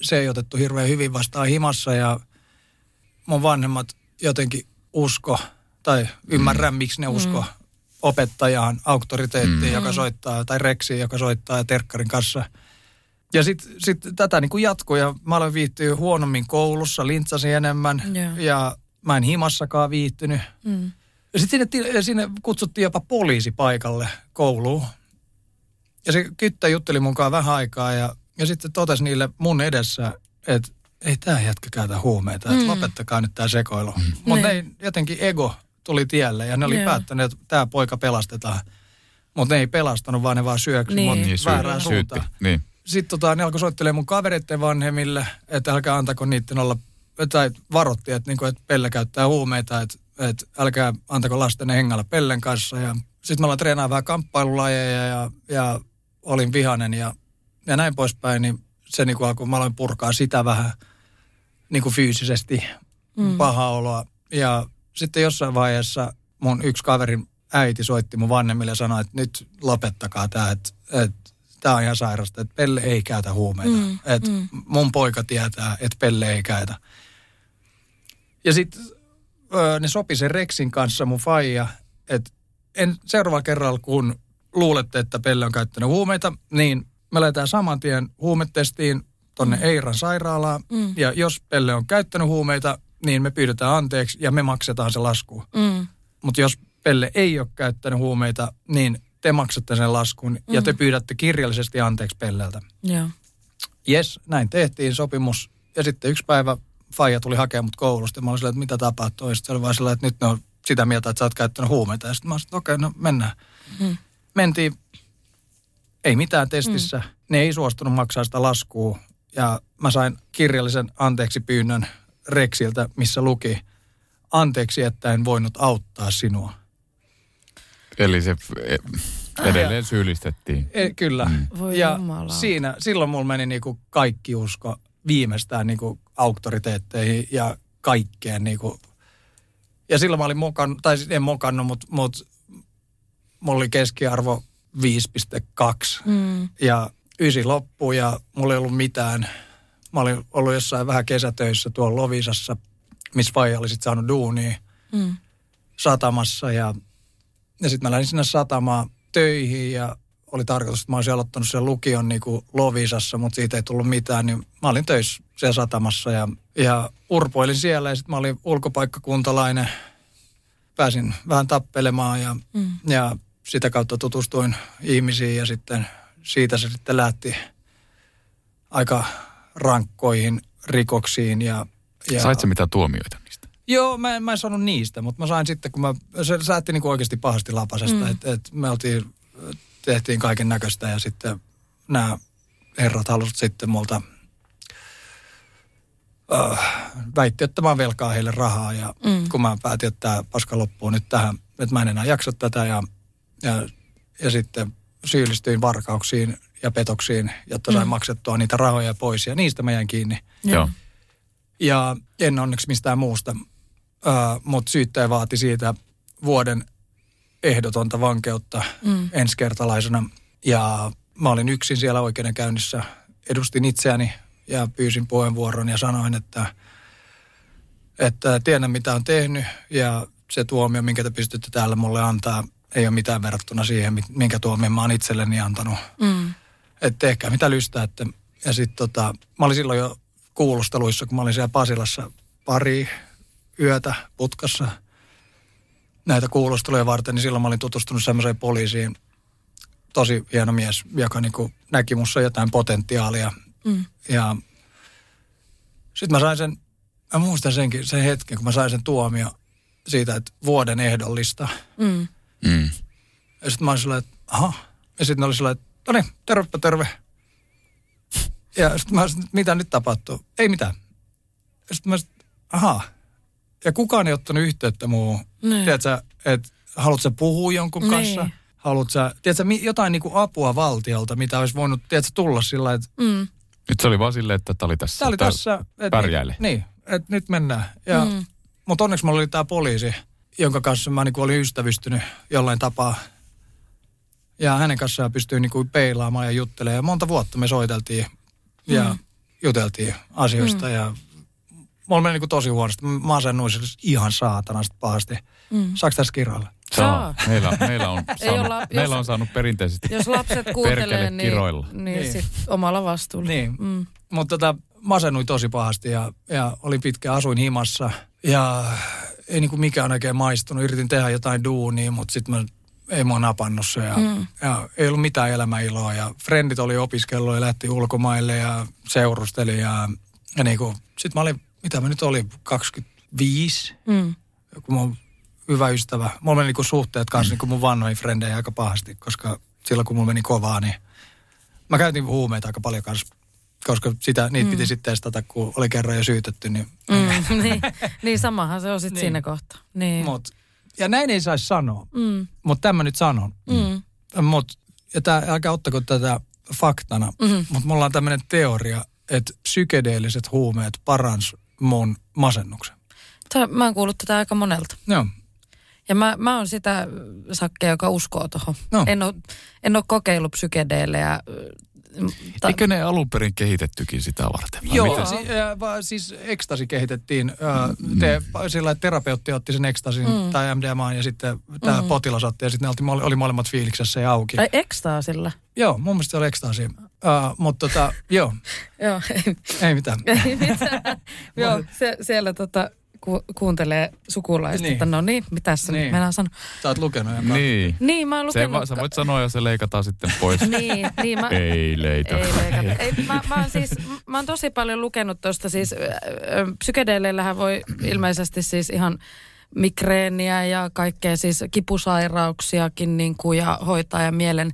se ei otettu hirveän hyvin vastaan himassa ja mun vanhemmat jotenkin usko tai ymmärrän, mm. miksi ne usko mm. opettajaan, auktoriteettiin, mm. joka soittaa, tai reksiin, joka soittaa ja terkkarin kanssa. Ja sitten sit tätä niin kuin jatkuu ja mä aloin viihtyä huonommin koulussa, lintsasin enemmän yeah. ja mä en himassakaan viihtynyt. Mm. Ja sitten sinne, sinne kutsuttiin jopa poliisi paikalle kouluun. Ja se kyttä jutteli munkaan vähän aikaa ja, ja sitten totesi niille mun edessä, että ei tää jätkä käytä huumeita, että mm. lopettakaa nyt tää sekoilu. Mm. Mutta jotenkin ego tuli tielle ja ne oli yeah. päättäneet, että tää poika pelastetaan. Mutta ne ei pelastanut, vaan ne vaan syöksy niin. niin, väärään syy, suuntaan. Niin. Sitten tota, ne alkoi soittelemaan mun kavereiden vanhemmille, että älkää antako niiden olla, tai varoitti, että, niinku, että Pelle käyttää huumeita, että, että älkää antako lasten hengällä Pellen kanssa. Ja sitten me ollaan treenaa vähän kamppailulajeja ja, ja olin vihainen ja, ja näin poispäin, niin se niinku alkoi, mä aloin purkaa sitä vähän niinku fyysisesti mm. pahaa oloa. Ja sitten jossain vaiheessa mun yksi kaverin äiti soitti mun vanhemmille ja sanoi, että nyt lopettakaa tämä, että, että tämä on ihan sairasta, että Pelle ei käytä huumeita. Mm, että mm. mun poika tietää, että Pelle ei käytä. Ja sitten ne sopi sen Rexin kanssa mun faija, että en, seuraavalla kerralla kun luulette, että Pelle on käyttänyt huumeita, niin me lähdetään saman tien huumetestiin tonne mm. Eiran sairaalaan. Mm. Ja jos Pelle on käyttänyt huumeita, niin me pyydetään anteeksi ja me maksetaan se lasku. Mm. Mutta jos Pelle ei ole käyttänyt huumeita, niin te maksatte sen laskun mm. ja te pyydätte kirjallisesti anteeksi Pelleltä. Joo. Jes, näin tehtiin sopimus. Ja sitten yksi päivä faija tuli hakemaan mut koulusta. Ja mä olin silleen, että mitä tapahtuu? Ja sitten se oli vaan silleen, että nyt ne on sitä mieltä, että sä oot käyttänyt huumeita. Ja sitten mä olin, että okei, okay, no mennään. Mm. Mentiin, ei mitään testissä. Mm. Ne ei suostunut maksaa sitä laskua. Ja mä sain kirjallisen anteeksi pyynnön Rexiltä, missä luki, anteeksi, että en voinut auttaa sinua. Eli se edelleen syyllistettiin. E, kyllä. Mm. Ja siinä, silloin mulla meni niinku kaikki usko viimeistään niinku auktoriteetteihin ja kaikkeen. Niinku. Ja silloin mä olin mokannut, tai en mokannut, mutta mut, mulla oli keskiarvo viisi pilkku kaksi. Mm. Ja ysi loppui ja mulla ei ollut mitään. Mä olin ollut jossain vähän kesätöissä tuolla Lovisassa, missä faija oli sit saanut duunia mm. satamassa. Ja, ja sitten mä lähdin sinne satamaan töihin ja oli tarkoitus, että mä olisin aloittanut sen lukion niin kuin Lovisassa, mutta siitä ei tullut mitään. Niin mä olin töissä siellä satamassa ja, ja urpoilin siellä ja sitten mä olin ulkopaikkakuntalainen. Pääsin vähän tappelemaan ja, mm. ja sitä kautta tutustuin ihmisiin ja sitten siitä se sitten lähti aika rankkoihin rikoksiin. Ja, ja sait sä mitään tuomioita niistä? Joo, mä, mä en saanut niistä, mutta mä sain sitten, kun mä, se säätti niin kuin oikeasti pahasti lapasesta, mm. että et me oltiin, tehtiin kaiken näköistä ja sitten nämä herrat halusivat sitten multa, äh, väitti, että mä oon velkaa heille rahaa ja mm. kun mä päätin, että tämä paska loppuu nyt tähän, että mä en enää jaksa tätä ja, ja, ja sitten syyllistyin varkauksiin ja petoksiin, jotta sain mm. maksettua niitä rahoja pois ja niistä mä jäin kiinni. Joo. Ja en onneksi mistään muusta, uh, mutta syyttäjä vaati siitä vuoden ehdotonta vankeutta mm. ensikertalaisena. Ja mä olin yksin siellä oikeudenkäynnissä, edustin itseäni ja pyysin puheenvuoron ja sanoin, että, että tiedän mitä on tehnyt ja se tuomio, minkä te pystytte täällä mulle antaa, ei ole mitään verrattuna siihen, minkä tuomion mä oon itselleni antanut. Mm. Että tehkää mitä lystäätte. Ja sitten tota, mä olin silloin jo kuulusteluissa, kun mä olin siellä Pasilassa pari yötä putkassa näitä kuulusteluja varten, niin silloin mä olin tutustunut semmoiseen poliisiin, tosi hieno mies, joka niinku näki musta jotain potentiaalia. Mm. Ja sitten mä sain sen, mä muistan senkin, sen hetken, kun mä sain sen tuomio siitä, että vuoden ehdollista. Mm. Mm. Ja sitten mä olin sellainen, että aha. Ja sitten ne oli sellainen, että no niin, tervepä terve. Ja sitten mä olisin, mitä nyt tapahtuu? Ei mitään. Ja sitten mä olisin, ahaa. Ja kukaan ei ottanut yhteyttä muuhun. Niin. Tiedätkö, että haluatko sä puhua jonkun niin. kanssa? Haluatko sä, tiedätkö, jotain niinku apua valtiolta, mitä olisi voinut, tiedätkö, tulla sillä että mm. nyt se oli vaan silleen, että tämä oli tässä. Tämä oli tässä. Pärjäile. Niin, että nyt mennään. Ja, mm. Mutta onneksi mulla oli tämä poliisi, jonka kanssa mä niinku olin ystävystynyt jollain tapaa. Ja hänen kanssaan pystyin niinku peilaamaan ja juttelemaan. Ja monta vuotta me soiteltiin. Ja, mm. juteltiin asioista mm. ja mulla meni niin tosi huonosti. Mä masennuin ihan saatanasti pahasti. Mm. Saako tässä kiroilla? Saa. Meillä, meillä, on saanut, olla, meillä jos, on saanut perinteisesti jos lapset kuuntelee, niin, niin, niin. Sit omalla vastuulla. Niin. Mm. Mutta tota, masennuin tosi pahasti ja, ja olin pitkään, asuin himassa ja ei niinku mikään oikein maistunut. Yritin tehdä jotain duunia, mutta sitten ei mua napannut se ja, mm. ja ei ollut mitään elämäiloa. Ja frendit oli opiskellut ja lähti ulkomaille ja seurusteli ja, ja niinku, sitten mä olin, mitä mä nyt olin, kaksikymmentäviisi, mm. kun mun hyvä ystävä. Mulla meni niinku suhteet kanssa mm. niinku mun vanhoihin frendejä aika pahasti, koska silloin kun mulla meni kovaa, niin mä käytin huumeita aika paljon kanssa. Koska sitä, niitä mm. piti sitten testata, kun oli kerran jo syytetty. Niin, mm, niin, niin samahan se on sitten niin. Siinä kohtaa. Niin. Mut, ja näin ei saisi sanoa, mm. mutta tämän mä nyt sanon. Mm. Mut, ja tää, älkää ottako tätä faktana, mm. mutta mulla on tämmöinen teoria, että psykedeelliset huumeet parans mun masennuksen. Tää, mä oon kuullut tätä aika monelta. Joo. Ja mä, mä oon sitä Sakke, joka uskoo tohon. No. En oo, en oo kokeillut psykedeelejä. Ta- Eikö ne alun perin kehitettykin sitä varten? Joo, si- äh, va- siis ekstasi kehitettiin. Äh, mm. te, sillä että terapeutti otti sen ekstasin mm. tai M D M A ja sitten tämä mm. potilas otti ja sitten ne oli, oli molemmat fiiliksessä ja auki. Ai ekstaasilla? Joo, mun mielestä se oli ekstaasi. Uh, mutta tota, joo. Joo. Ei mitään. Ei mitään. Joo, se, siellä tota... Ku, kuuntelee sukulaista, niin. Että no niin, mitäs se niin. Mennään sanoa. Sä oot lukenut ja Niin. Niin, mä oon lukenut. Se, sä voit sanoa ja se leikataan sitten pois. niin, niin. Mä, ei leikata. Ei leikata. Ei, mä, mä, oon siis, mä oon tosi paljon lukenut tuosta siis, psykedeeleillähän voi ilmeisesti siis ihan migreeniä ja kaikkea siis kipusairauksiakin niin kuin, ja hoitaa ja mielen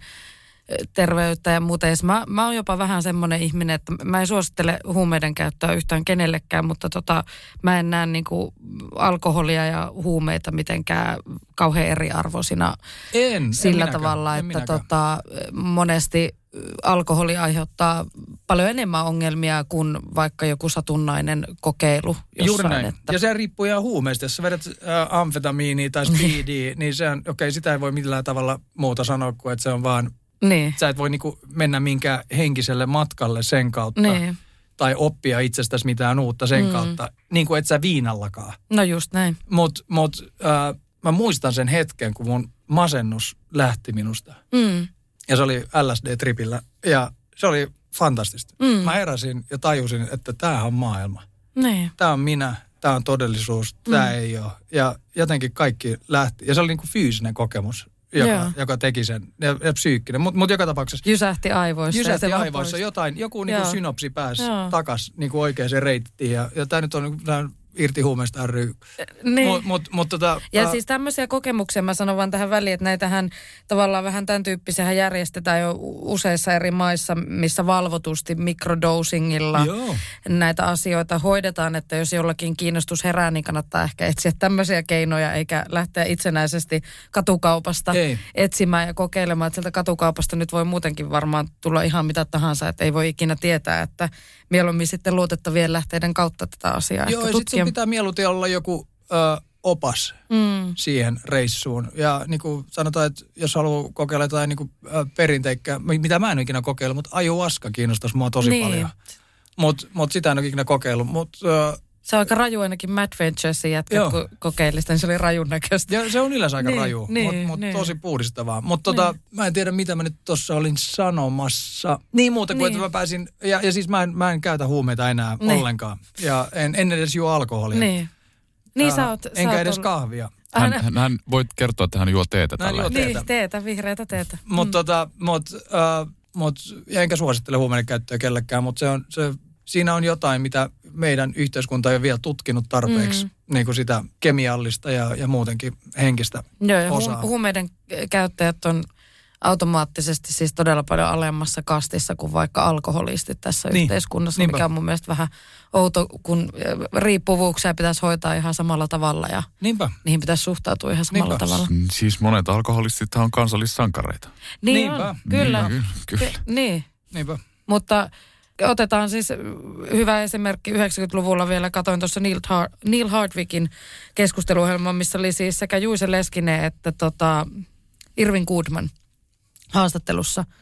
terveyttä ja muuta. Mä, mä oon jopa vähän semmoinen ihminen, että mä en suosittele huumeiden käyttöä yhtään kenellekään, mutta tota, mä en näe niinku alkoholia ja huumeita mitenkään kauhean eriarvoisina en, sillä en tavalla, en että tota, monesti alkoholi aiheuttaa paljon enemmän ongelmia kuin vaikka joku satunnainen kokeilu jossain. Juuri näin. Että... Ja se riippuu ihan huumeista. Jos sä vedät äh, amfetamiinia tai speedia, niin se on, okei, okay, sitä ei voi millään tavalla muuta sanoa kuin, että se on vaan niin. Sä et voi niinku mennä minkään henkiselle matkalle sen kautta. Niin. Tai oppia itsestäsi mitään uutta sen mm. kautta. Niin kuin et sä viinallakaan. No just näin. Mut, mut äh, mä muistan sen hetken, kun mun masennus lähti minusta. Mm. Ja se oli L S D-tripillä. Ja se oli fantastista. Mm. Mä heräsin ja tajusin, että tämähän on maailma. Niin. Tää on minä, tää on todellisuus, tää mm. ei ole. Ja jotenkin kaikki lähti. Ja se oli niinku fyysinen kokemus. Joka, joka teki sen, ja, ja psyykkinen, mutta mut joka tapauksessa. Jysähti aivoissa. Jysähti aivoissa, jotain, joku niinku synopsi pääsi takas niinku oikeaan reittiin, ja, ja tämä nyt on niinku, irti huumeista ry. Niin. Mut, mut, mut, tota, ja äh, siis tämmöisiä kokemuksia, mä sanon vaan tähän väliin, että näitähän tavallaan vähän tämän tyyppisiä järjestetään jo useissa eri maissa, missä valvotusti mikrodosingilla Joo. näitä asioita hoidetaan, että jos jollakin kiinnostus herää, niin kannattaa ehkä etsiä tämmöisiä keinoja, eikä lähteä itsenäisesti katukaupasta ei. etsimään ja kokeilemaan, että sieltä katukaupasta nyt voi muutenkin varmaan tulla ihan mitä tahansa, että ei voi ikinä tietää, että mieluummin sitten luotettavien lähteiden kautta tätä asiaa. Joo, ja sitten pitää mieluiten olla joku ö, opas mm. siihen reissuun. Ja niin kuin sanotaan, että jos haluaa kokeilla jotain niin kuin, ö, perinteikkä, mitä mä en ikinä kokeilla, mutta ayahuasca kiinnostaisi mua tosi niin. paljon. Mutta mut sitä en ole ikinä kokeillut. Mut, ö, se on aika raju ainakin Mad Venturesin jätkät, kun kokeilista, niin se oli rajun näköistä. Ja se on yleensä aika niin, raju, niin, mutta mut niin. tosi puhdistavaa. Mutta tota, niin. mä en tiedä, mitä mä nyt tuossa olin sanomassa. Niin muuta kuin, niin. että mä pääsin, ja, ja siis mä en, mä en käytä huumeita enää niin. ollenkaan. Ja en, en edes juo alkoholia. Niin. Niin äh, sä oot, enkä sä edes ollut... kahvia. Hän, hän, hän voit kertoa, että hän juo teetä tällä hetkellä. Niin, teetä, vihreätä teetä. Mutta mm. tota, mut, äh, mut, ja enkä suosittele huumeiden käyttöä kellekään, mutta se on, se, siinä on jotain, mitä meidän yhteiskunta ei ole vielä tutkinut tarpeeksi, mm. niin kuin sitä kemiallista ja, ja muutenkin henkistä Joo, ja osaa. Hu- huumeiden käyttäjät on automaattisesti siis todella paljon alemmassa kastissa kuin vaikka alkoholistit tässä niin. yhteiskunnassa, Niinpä. mikä on mun mielestä vähän outo, kun riippuvuuksia pitäisi hoitaa ihan samalla tavalla ja Niinpä. niihin pitäisi suhtautua ihan samalla Niinpä. tavalla. Siis monet alkoholistit on kansallissankareita. Niin Niinpä. on, kyllä. Niin, kyllä. Ky- niin. Niinpä. Mutta otetaan siis hyvä esimerkki. yhdeksänkymmentäluvulla vielä katoin tuossa Neil, Har- Neil Hardwickin keskusteluohjelman, missä oli siis sekä Juise Leskinen että tota Irvin Goodman haastattelussa.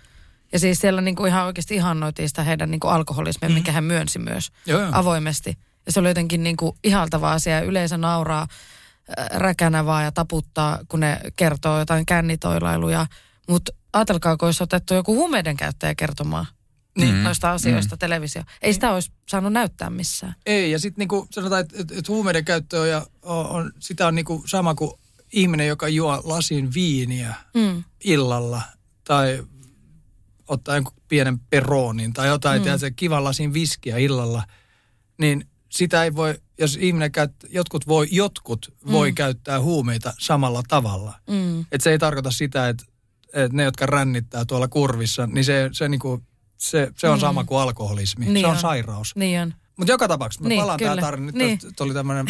Ja siis siellä niinku ihan oikeasti ihannoitiin sitä heidän niinku alkoholismia, mm. mikä hän myönsi myös joo, joo. avoimesti. Ja se oli jotenkin niinku ihaltava asia. Yleensä nauraa äh, räkänä vaan ja taputtaa, kun ne kertoo jotain kännitoilailuja. Mutta ajatelkaa, kun olisi otettu joku huumeiden käyttäjä kertomaan niin. noista asioista mm. televisio. Ei sitä olisi saanut näyttää missään. Ei, ja sitten niinku sanotaan, että et, et huumeiden käyttö on, ja on, on, sitä on niinku sama kuin ihminen, joka juo lasin viiniä mm. illalla tai ottaa jonkun pienen peronin tai jotain, mm. tiedätkö, kivan lasin viskiä illalla, niin sitä ei voi, jos ihminen käyttää, jotkut voi, jotkut mm. voi käyttää huumeita samalla tavalla. Mm. Että se ei tarkoita sitä, että, että ne, jotka rännittää tuolla kurvissa, niin se, se, niinku, se, se on mm. sama kuin alkoholismi. Niin se on, on sairaus. Niin on. Mutta joka tapauksessa, mä niin, palaan kyllä. tähän tarinaan. Nyt niin. tuli tämmöinen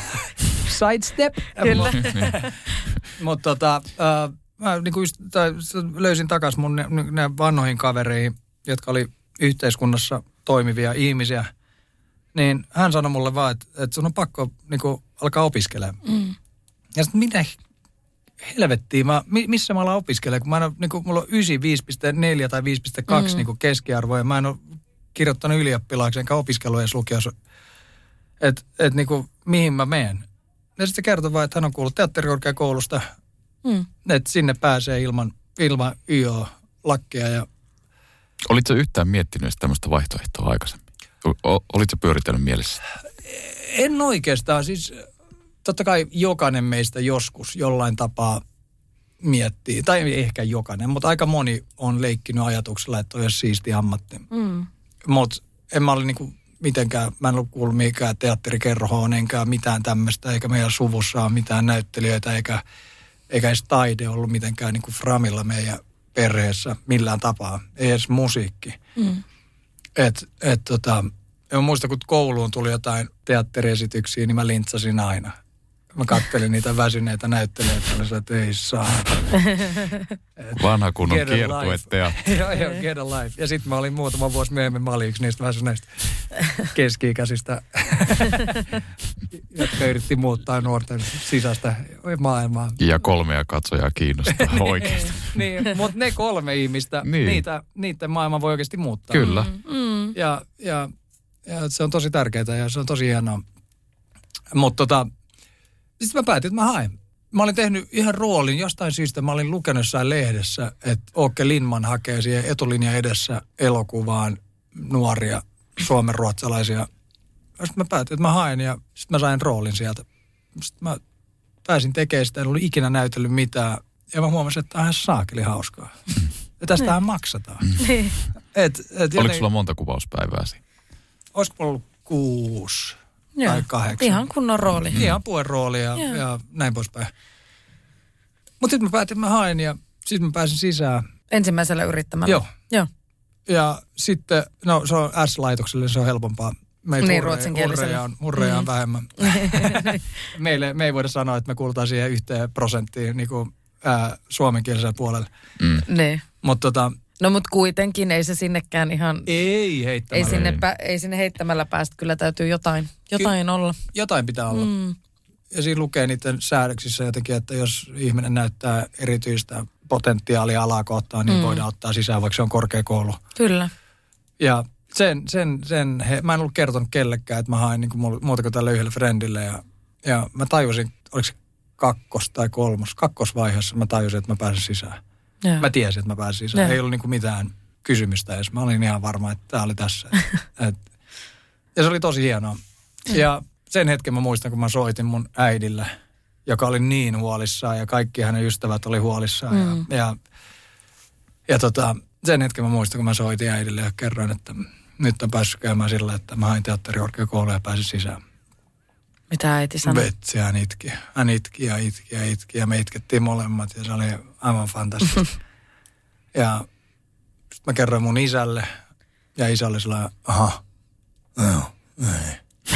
sidestep. Kyllä. Mutta tota, äh, mä niinku just, tai, löysin takaisin mun ne, ne vanhoihin kavereihin, jotka oli yhteiskunnassa toimivia ihmisiä. Niin hän sanoi mulle vaan, että, että sun on pakko niinku, alkaa opiskelemaan. Mm. Ja sitten mitä helvettiä, mä, missä mä alan opiskelemaan, kun mä en ole, niinku, mulla on yhdeksänkymmentäviisi pilkku neljä tai viisi pilkku kaksi mm. niinku keskiarvoa, ja mä en ole kirjoittanut ylioppilaaksi enkä opiskellut edes lukiossa, että et, niinku, mihin mä menen. Ja sitten se kertoi vaan, että hän on kuullut teatterikorkeakoulusta, mm. että sinne pääsee ilman, ilman Y O-lakkia. Ja... Olitko yhtään miettinyt tämmöistä vaihtoehtoa aikaisemmin? O- olitko pyöritellyt mielessä? En oikeastaan. Siis totta kai jokainen meistä joskus jollain tapaa miettii. Tai ehkä jokainen, mutta aika moni on leikkinyt ajatuksella, että olisi siisti ammatti. Mm. Mutta en mä ole niinku mitenkään, mä en ole kuullut mikään teatterikerhoon, enkä mitään tämmöistä, eikä meidän suvussa ole mitään näyttelijöitä, eikä, eikä edes taide ollut mitenkään niinku framilla meidän perheessä millään tapaa. Ei edes musiikki. Mm. Et, et tota, en muista, kun kouluun tuli jotain teatteriesityksiä, niin mä lintsasin aina. Mä kattelin niitä väsyneitä näyttelijöitä ja sanoin, että ei saa. Vanha kunnon kiertueteatteri. Joo, joo, get a life. Ja sitten mä olin muutama vuosi myöhemmin, mä olin yksi niistä väsyneistä keski-ikäisistä, jotka yritti muuttaa nuorten sisäistä maailmaa. Ja kolmea katsojaa kiinnostaa oikeasti. Niin, mutta ne kolme ihmistä, niin. niitä, niiden maailma voi oikeasti muuttaa. Kyllä. Mm. Ja, ja, ja se on tosi tärkeää ja se on tosi hienoa. Mutta tota, sitten mä päätin, että mä haen. Mä olin tehnyt ihan roolin jostain syystä. Mä olin lukenut jossain lehdessä, että Åke Lindman hakee siihen etulinjan edessä elokuvaan nuoria suomenruotsalaisia. Sitten mä päätin, että mä haen ja sitten mä sain roolin sieltä. Sitten mä pääsin tekemään sitä, en ollut ikinä näytellyt mitään. Ja mä huomasin, että tämä on ihan saakeli hauskaa. Ja tästähän maksataan. Niin. Et, et Oliko joten, sulla monta kuvauspäivää siinä? Olisiko ollut kuusi Joo. tai kahdeksan? Ihan kunnon rooli. Mm. Ihan puolen rooli ja, ja näin poispäin. Mutta sitten mä päätin, että mä haen ja sitten mä pääsin sisään. Ensimmäisellä yrittämällä? Joo. Joo. Ja sitten, no se on S-laitokselle, se on helpompaa. Meitä niin, hurreja, ruotsinkielisellä. Hurreja on, hurreja on mm. vähemmän. Meille, me ei voida sanoa, että me kuulutaan siihen yhteen prosenttiin niin kuin, ää, suomenkielisellä puolella. Mm. Niin. Mutta tota... No mutta kuitenkin ei se sinnekään ihan... Ei heittämällä. Ei sinne, pä, ei sinne heittämällä päästä, kyllä täytyy jotain, jotain Ky- olla. Jotain pitää olla. Mm. Ja siinä lukee niiden säädöksissä jotenkin, että jos ihminen näyttää erityistä potentiaalia alaa kohtaan, niin mm. voidaan ottaa sisään, vaikka se on korkeakoulu. Kyllä. Ja sen, sen, sen he, mä en ollut kertonut kellekään, että mä hain niin kuin muuta kuin tälle yhdelle friendille. Ja, ja mä tajusin, oliko se kakkos tai kolmos, kakkosvaiheessa mä tajusin, että mä pääsen sisään. Ja. Mä tiesin, että mä pääsin sisään. Ja. Ei ollut niin kuin mitään kysymystä edes. Mä olin ihan varma, että tää oli tässä. Et, ja se oli tosi hienoa. Ja. ja sen hetken mä muistan, kun mä soitin mun äidille, joka oli niin huolissaan ja kaikki hänen ystävät oli huolissaan. Mm. Ja, ja, ja tota, sen hetken mä muistan, kun mä soitin äidille ja kerroin, että nyt on päässyt käymään sillä, että mä hain teatterikorkeakouluun ja pääsin sisään. Mitä äiti sanoi? Vetsi, hän itki. Hän itki ja itki ja itki ja me itkettiin molemmat ja se oli aivan fantastista. Ja sitten mä kerroin mun isälle ja isä oli sellainen, aha, no, ei.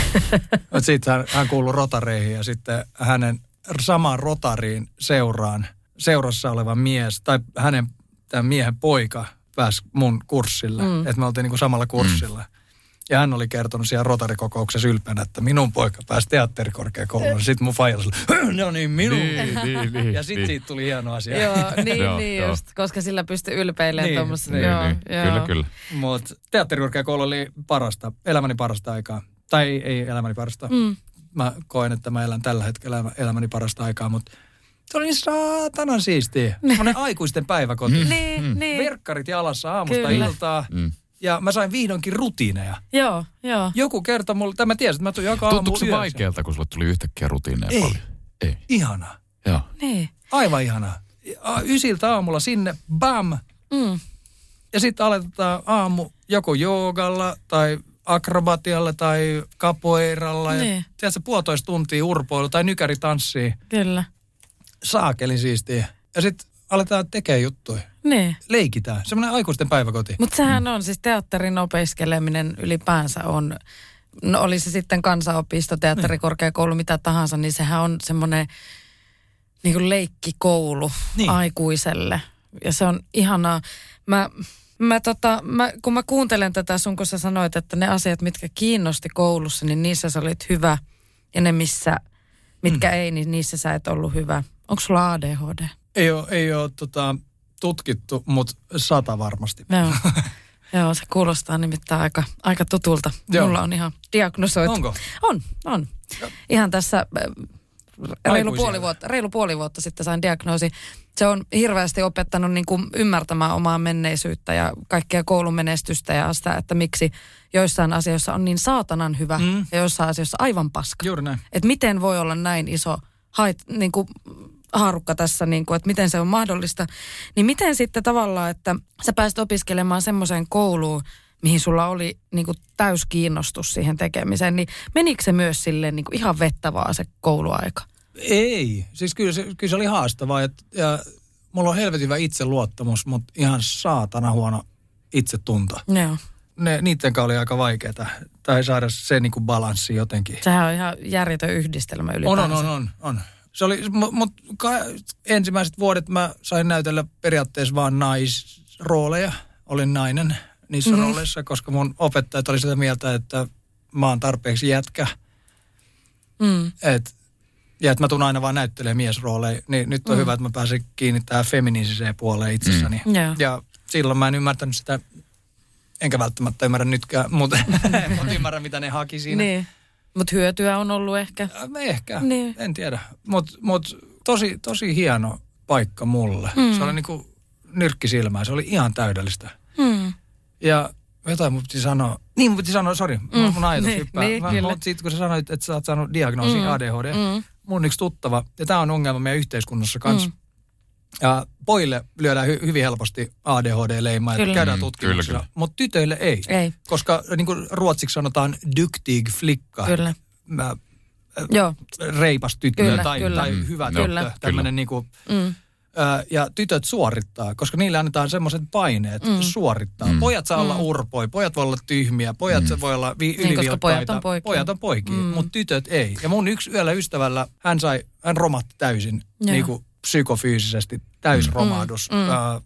Sitten hän, hän kuului rotareihin ja sitten hänen samaan rotariin seuraan, seurassa oleva mies tai hänen tämän miehen poika pääsi mun kurssille. Mm. Että me oltiin niinku samalla kurssilla. Mm. Ja hän oli kertonut siellä Rotary-kokouksessa ylpeänä, että minun poika pääsi teatterikorkeakouluun. Sitten mun faija oli, no niin, minun. Niin, niin, niin, ja sitten siitä tuli hieno asia. Joo, niin, Joo, niin joo. just, koska sillä pystyi ylpeilemään Niin, tuommoista. niin, Joo, niin. joo. Kyllä, kyllä. Mutta teatterikorkeakoulu oli parasta, elämäni parasta aikaa. Tai ei, ei elämäni parasta. Mm. Mä koen, että mä elän tällä hetkellä elämä, elämäni parasta aikaa, mutta se oli niin saatanan siistiä. Semmoinen aikuisten päiväkoti. Mm. Niin, niin. Verkkarit jalassa aamusta Kyllä. iltaa. Mm. Ja mä sain vihdoinkin rutiineja. Joo, joo. Joku kertoi mulle, tai mä tiesin, että mä tuun joka aamu Tuntuuko se yössä. vaikealta, kun sulle tuli yhtäkkiä rutiineja Ei. paljon? Ei. Ihana. Joo. Niin. Aivan ihana. A- Ysiltä aamulla sinne, bam. Mm. Ja sitten aletetaan aamu joko joogalla tai akrobatialla tai capoeiralla. Ja Niin. tiedätkö, puolitoista tuntia urpoilu tai nykäritanssii. Kyllä. Saakelin siistiä. Ja sitten aletaan tekemään juttuja. Niin. Leikitään. Semmoinen aikuisten päiväkoti. Mutta sehän on, siis teatterin opiskeleminen ylipäänsä on, no oli se sitten kansanopisto, teatterikorkeakoulu, mitä tahansa, niin sehän on semmoinen niin kuin leikkikoulu Niin. aikuiselle. Ja se on ihanaa. Mä, mä tota, mä, kun mä kuuntelen tätä sun, kun sä sanoit, että ne asiat, mitkä kiinnosti koulussa, niin niissä sä olit hyvä. Ja ne, missä, mitkä mm. ei, niin niissä sä et ollut hyvä. Onko sulla A D H D? Ei ole, ei ole tota, tutkittu, mutta sata varmasti. Joo. Joo, se kuulostaa nimittäin aika, aika tutulta. Joo. Mulla on ihan diagnosoitu. Onko? On, on. Ihan tässä äh, reilu Aikuisia. puoli, vuotta, reilu puoli vuotta sitten sain diagnoosi. Se on hirveästi opettanut niin kuin ymmärtämään omaa menneisyyttä ja kaikkea koulun menestystä ja sitä, että miksi joissain asioissa on niin saatanan hyvä Mm. ja joissain asioissa aivan paska. Juuri näin. Että miten voi olla näin iso hait, niin kuin haarukka tässä, niin kuin, että miten se on mahdollista. Niin miten sitten tavallaan, että sä pääsit opiskelemaan semmoiseen kouluun, mihin sulla oli niin kuin täys kiinnostus siihen tekemiseen, niin menikö se myös silleen niin kuin ihan vettävaa se kouluaika? Ei. Siis kyllä se, kyllä se oli haastavaa. Et, ja mulla on helvetin hyvä itseluottamus, mutta ihan saatana huono itsetunto. Joo. Ne, niiden kanssa oli aika vaikeaa. Tai saada se niinku balanssi jotenkin. Sehän on ihan järjetön yhdistelmä On, ylipäänsä. on, on, on, on. Se oli, mutta ensimmäiset vuodet mä sain näytellä periaatteessa vaan naisrooleja. Olin nainen niissä Mhm. mm-hmm. rooleissa, koska mun opettajat oli sitä mieltä, että mä oon tarpeeksi jätkä. Mm. Et, ja että mä tuun aina vaan näyttelemään miesrooleja. Niin nyt on Mm. hyvä, että mä pääsen kiinni tähän feminiiniseen puoleen itsessäni. Mm. Joo. Ja silloin mä en ymmärtänyt sitä, enkä välttämättä ymmärrä nytkään, mutta mut ymmärrän, mitä ne haki siinä. Niin. Mutta hyötyä on ollut ehkä. Äh, Ehkä, Niin. en tiedä. Mutta mut, tosi, tosi hieno paikka mulle. Mm. Se oli niinku nyrkkisilmää, se oli ihan täydellistä. Mm. Ja jotain mun piti sanoa, niin mun piti sanoa, sori, mm. mun ajatus Niin, hyppää. niin, Mä- kyllä. Mut sit kun sä sanoit, että sä oot saanut diagnoosin Mm. A D H D, Mm. mun yksi tuttava, ja tää on ongelma meidän yhteiskunnassa kanssa. Mm. Ja pojille lyödään hy- hyvin helposti A D H D-leimaa, että Kyllä. käydään Mm, tutkimuksessa, kyllä, kyllä. mutta tytöille ei. Ei. Koska niin kuin ruotsiksi sanotaan dyktig flicka. Kyllä. Mä, Joo. reipas tyttö Kyllä, tai, kyllä. tai Mm. hyvä Kyllä. tyttö, tämmöinen niinku, Mm. ö, ja tytöt suorittaa, koska niille annetaan semmoiset paineet Mm. suorittaa. Mm. Pojat saa olla Mm. urpoja, pojat voi olla tyhmiä, pojat Mm. se voi olla vi- Niin, koska ylivilkkaita. pojat on poikia. Pojat on poikia, Mm. mutta tytöt ei. Ja mun yksi yöllä ystävällä, hän sai, hän romahti täysin, Joo. niinku psykofyysisesti, täysromahdus. Mm. Mm. Ö,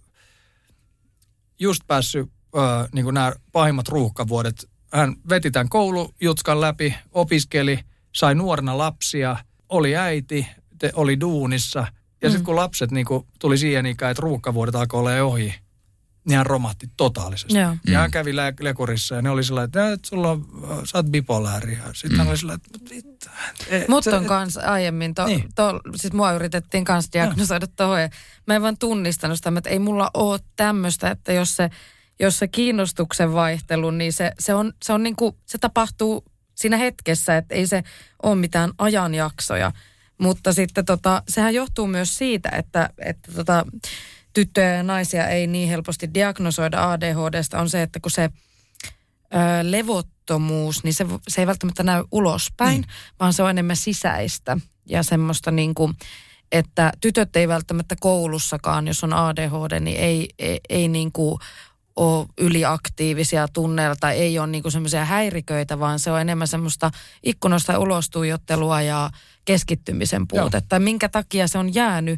just päässyt ö, niinku nämä pahimmat ruuhkavuodet. Hän veti tämän koulujutskan läpi, opiskeli, sai nuorena lapsia, oli äiti, te, oli duunissa. Ja Mm. sitten kun lapset niinku tuli siihen ikään, että ruuhkavuodet alkoi olla ohi, niin hän romahti totaalisesti. Joo. Ja hän kävi lä- lekurissa ja ne oli sellainen, että, että sulla on, sä oot bipolääri. Ja sitten hän oli sellainen, että vittu. e- Mut se- on kans aiemmin, to, Niin. to, siis mua yritettiin kans diagnosoida tuohon ja mä en vaan tunnistanut sitä, että ei mulla ole tämmöistä, että jos se, jos se kiinnostuksen vaihtelu, niin se, se on, se on niinku, se tapahtuu siinä hetkessä, että ei se ole mitään ajanjaksoja. Mutta sitten tota, sehän johtuu myös siitä, että, että tota, tyttöjä ja naisia ei niin helposti diagnosoida A D H D:stä, on se, että kun se ö, levottomuus, niin se, se ei välttämättä näy ulospäin, niin. vaan se on enemmän sisäistä ja semmoista niin kuin, että tytöt ei välttämättä koulussakaan, jos on A D H D, niin ei, ei, ei niin kuin ole yliaktiivisia tunneilla tai ei ole niin kuin semmoisia häiriköitä, vaan se on enemmän semmoista ikkunoista ulos tuijottelua ja keskittymisen puutetta. Minkä takia se on jäänyt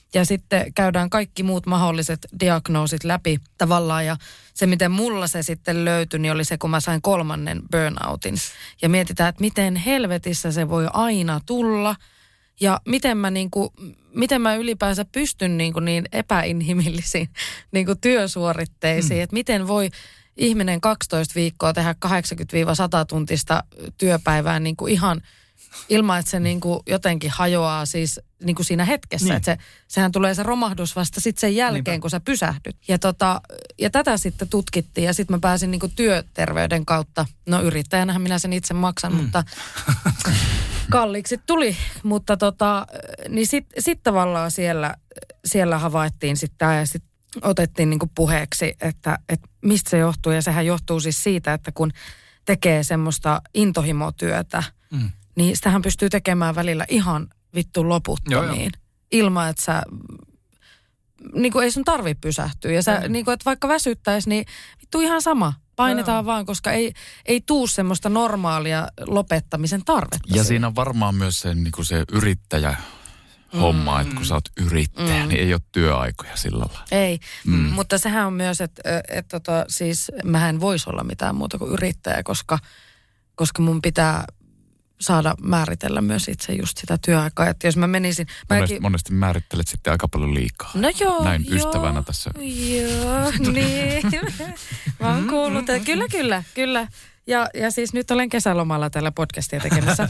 Ja sitten käydään kaikki muut mahdolliset diagnoosit läpi tavallaan. Ja se, miten mulla se sitten löytyi, niin oli se, kun mä sain kolmannen burnoutin. Ja mietitään, että miten helvetissä se voi aina tulla. Ja miten mä, niinku, miten mä ylipäänsä pystyn niinku niin epäinhimillisiin niinku työsuoritteisiin. Mm. Että miten voi ihminen kaksitoista viikkoa tehdä kahdeksankymmentä sata tuntista työpäivää niinku ihan ilman, että se niinku jotenkin hajoaa siis niinku siinä hetkessä. Niin. Että se, sehän tulee se romahdus vasta sitten sen jälkeen, Niinpä. kun sä pysähdyt. Ja, tota, ja tätä sitten tutkittiin ja sitten mä pääsin niinku työterveyden kautta. No yrittäjänähän minä sen itse maksan, mm. mutta kalliiksi tuli. Mutta tota, niin sitten sit tavallaan siellä, siellä havaittiin sitten ja sitten otettiin niinku puheeksi, että, että mistä se johtuu. Ja sehän johtuu siis siitä, että kun tekee semmoista intohimotyötä, mm. niin sitähän pystyy tekemään välillä ihan vittu loputtomiin. Joo, joo. Ilman, että sä, niin kuin ei sun tarvi pysähtyä. Ja sä, niin kuin, että vaikka väsyttäisi, niin vittu ihan sama. Painetaan joo. vaan, koska ei, ei tuu semmoista normaalia lopettamisen tarvetta. Ja siinä, siinä on varmaan myös se, niin kuin se yrittäjä homma, mm. että kun sä oot yrittäjä, mm. niin ei ole työaikoja sillä lailla. Ei, mm. mutta sehän on myös, että et, tota, siis mähän en voisi olla mitään muuta kuin yrittäjä, koska, koska mun pitää saada määritellä myös itse just sitä työaikaa. Että jos mä menisin... Monesti, mäkin... monesti määrittelet sitten aika paljon liikaa. No joo, Näin joo, ystävänä tässä. Joo, niin. Mä oon kuullut, että kyllä, kyllä, kyllä. Ja, ja siis nyt olen kesälomalla täällä podcastia tekemässä.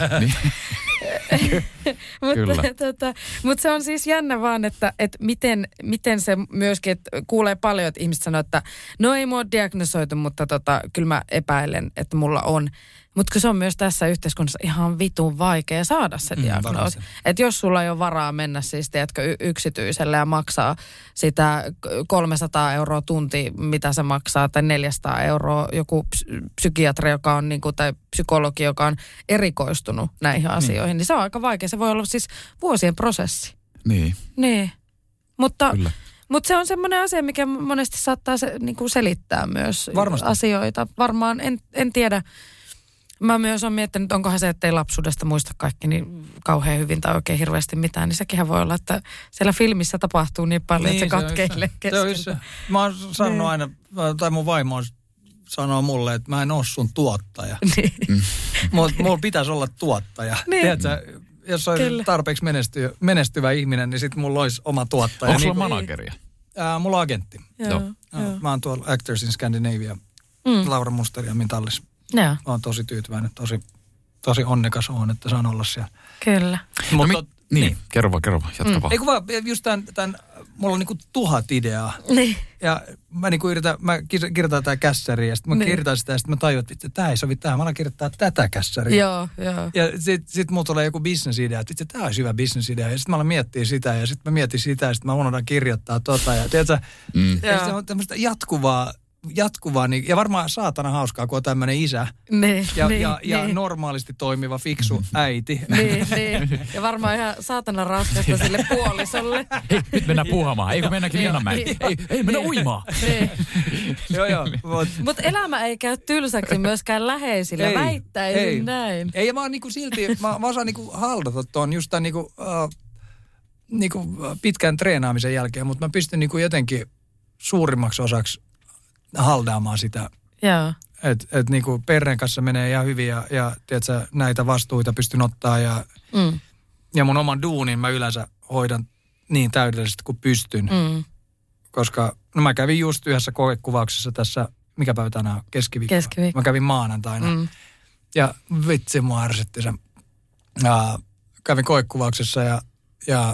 Mutta tota, mut se on siis jännä vaan, että et miten, miten se myöskin, että kuulee paljon, että ihmiset sanoo, että no ei mua ole diagnosoitu, mutta tota, kyllä mä epäilen, että mulla on. Mutta se on myös tässä yhteiskunnassa ihan vitun vaikea saada se mm, diagnoosi. Että jos sulla ei ole varaa mennä siis, tiedätkö, y- yksityiselle ja maksaa sitä kolmesataa euroa tunti, mitä se maksaa, tai neljäsataa euroa joku psykiatri, joka on niin kuin, tai psykologi, joka on erikoistunut näihin asioihin, niin. niin se on aika vaikea. Se voi olla siis vuosien prosessi. Niin. Niin. Mutta... Kyllä. Mutta se on semmoinen asia, mikä monesti saattaa se, niin kuin selittää myös Varmasti. asioita. Varmaan, en, en tiedä. Mä myös olen miettinyt, onkohan se, että ei lapsuudesta muista kaikki niin kauhean hyvin tai oikein hirveästi mitään. Niin sekinhän voi olla, että siellä filmissä tapahtuu niin paljon, niin, että se katkeilee kesken. Mä oon sanonut niin. aina, tai mun vaimo sanoo mulle, että mä en ole sun tuottaja. Niin. Mm. Mutta mulla pitäisi olla tuottaja. Niin. Tiedätkö, jos olisi Kyllä. tarpeeksi menestyvä, menestyvä ihminen, niin sitten mulla olisi oma tuottaja. Onko sulla niin, manageria? Ää, mulla on agentti. Joo, joo. Joo. Mä oon tuolla Actors in Scandinavia, mm. Laura Musteri ja Mintallis. Joo. Mä oon tosi tyytyväinen, tosi, tosi onnekas oon, että saan olla siellä. Kyllä. Mutta, no, mi- niin, niin, kerro vaan, kerro vaan, jatka mm. vaan. Ei kun vaan, just tämän, tämän mulla on niinku tuhat ideaa. Niin. Ja mä niinku yritän, mä kirjoitan tää kässäriä ja sitten mä niin. kirjoitan sitä ja sitten mä tajun, että tää ei sovi tähän, mä alan kirjoittaa tätä kässäriä. Joo, joo. Ja sit, sit mulla tulee joku bisnesidea, että tää olisi hyvä bisnesidea. Ja sitten mä alan miettiä sitä ja sitten mä mietin sitä ja sitten mä unohdan kirjoittaa tota. Ja tiedätkö, mm. ja se on tämmöistä jatkuvaa, jatkuvaa, niin, ja varmaan saatana hauskaa, kun on tämmöinen isä niin, ja, niin, ja, ja niin. normaalisti toimiva fiksu äiti. Niin, niin. Ja varmaan ihan saatana raskasta sille puolisolle. Hei, nyt mennään puuhamaan. Ei kun mennäänkin Linnanmäen. Ei, ei mennä uimaan. Niin. Joo, joo. Mutta Mut elämä ei käy tylsäksi myöskään läheisille. Ei, väittäisin ei. näin. Ei, ja mä oon niinku silti, mä, mä osaan niinku haldata tuon just tämän niinku, uh, niinku pitkän treenaamisen jälkeen, mutta mä pystyn niinku jotenkin suurimmaksi osaksi haldaamaan sitä. Joo. Että et niinku perheen kanssa menee ihan hyvin ja, ja tiedätkö, näitä vastuita pystyn ottaa ja, mm. ja mun oman duunin mä yleensä hoidan niin täydellisesti kuin pystyn. Mm. Koska no mä kävin just yhdessä koekuvauksessa tässä, mikä päivä tänään on? Keskiviikko. Keskiviikko. Mä kävin maanantaina. Mm. Ja vitsi mua ärsytti se. Ja kävin koekuvauksessa ja, ja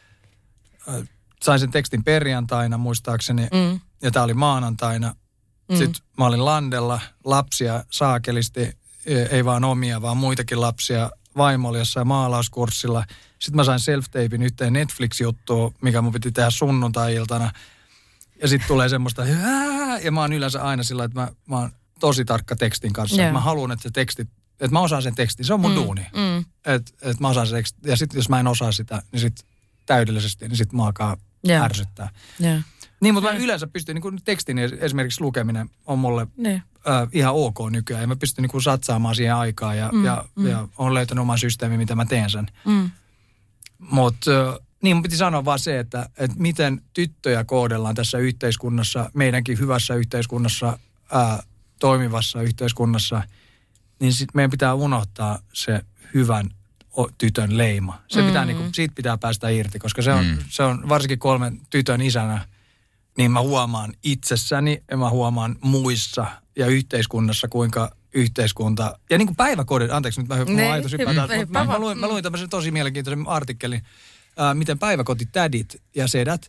äh, sain sen tekstin perjantaina muistaakseni. Mm. Ja tää oli maanantaina. Mm. Sitten mä olin landella, lapsia saakelisti, ei vaan omia, vaan muitakin lapsia. Vaimo oli jossain maalauskurssilla. Sitten mä sain self-tapein yhteen Netflix-juttuun, mikä mun piti tehdä sunnuntai-iltana. Ja sitten tulee semmoista, ja mä oon yleensä aina sillä, että mä, mä oon tosi tarkka tekstin kanssa. Yeah. Mä haluan, että se teksti, että mä osaan sen tekstin, se on mun mm. duuni. Mm. Että et mä osaan sen tekstin. Ja sitten jos mä en osaa sitä, niin sitten täydellisesti, niin sitten mä alkaa yeah. ärsyttää. Yeah. Niin, mutta mä yleensä pystyn, niin kuin tekstin esimerkiksi lukeminen on mulle äh, ihan ok nykyään. Ja mä pystyn niin kuin satsaamaan siihen aikaan ja, mm, ja, mm. ja olen löytänyt oman systeemin, mitä mä teen sen. Mm. Mutta Niin, mun piti sanoa vaan se, että, että miten tyttöjä kohdellaan tässä yhteiskunnassa, meidänkin hyvässä yhteiskunnassa, ää, toimivassa yhteiskunnassa, niin sit meidän pitää unohtaa se hyvän tytön leima. Se mm-hmm. pitää, niinku, siitä pitää päästä irti, koska se on, mm. se on varsinkin kolmen tytön isänä, niin mä huomaan itsessäni ja mä huomaan muissa ja yhteiskunnassa, kuinka yhteiskunta, ja niin kuin päiväkodit, anteeksi nyt mä hyppään ajatus hyppään mä, mä, luin, mä luin tämmöisen tosi mielenkiintoisen artikkelin, ää, miten päiväkotitädit ja sedät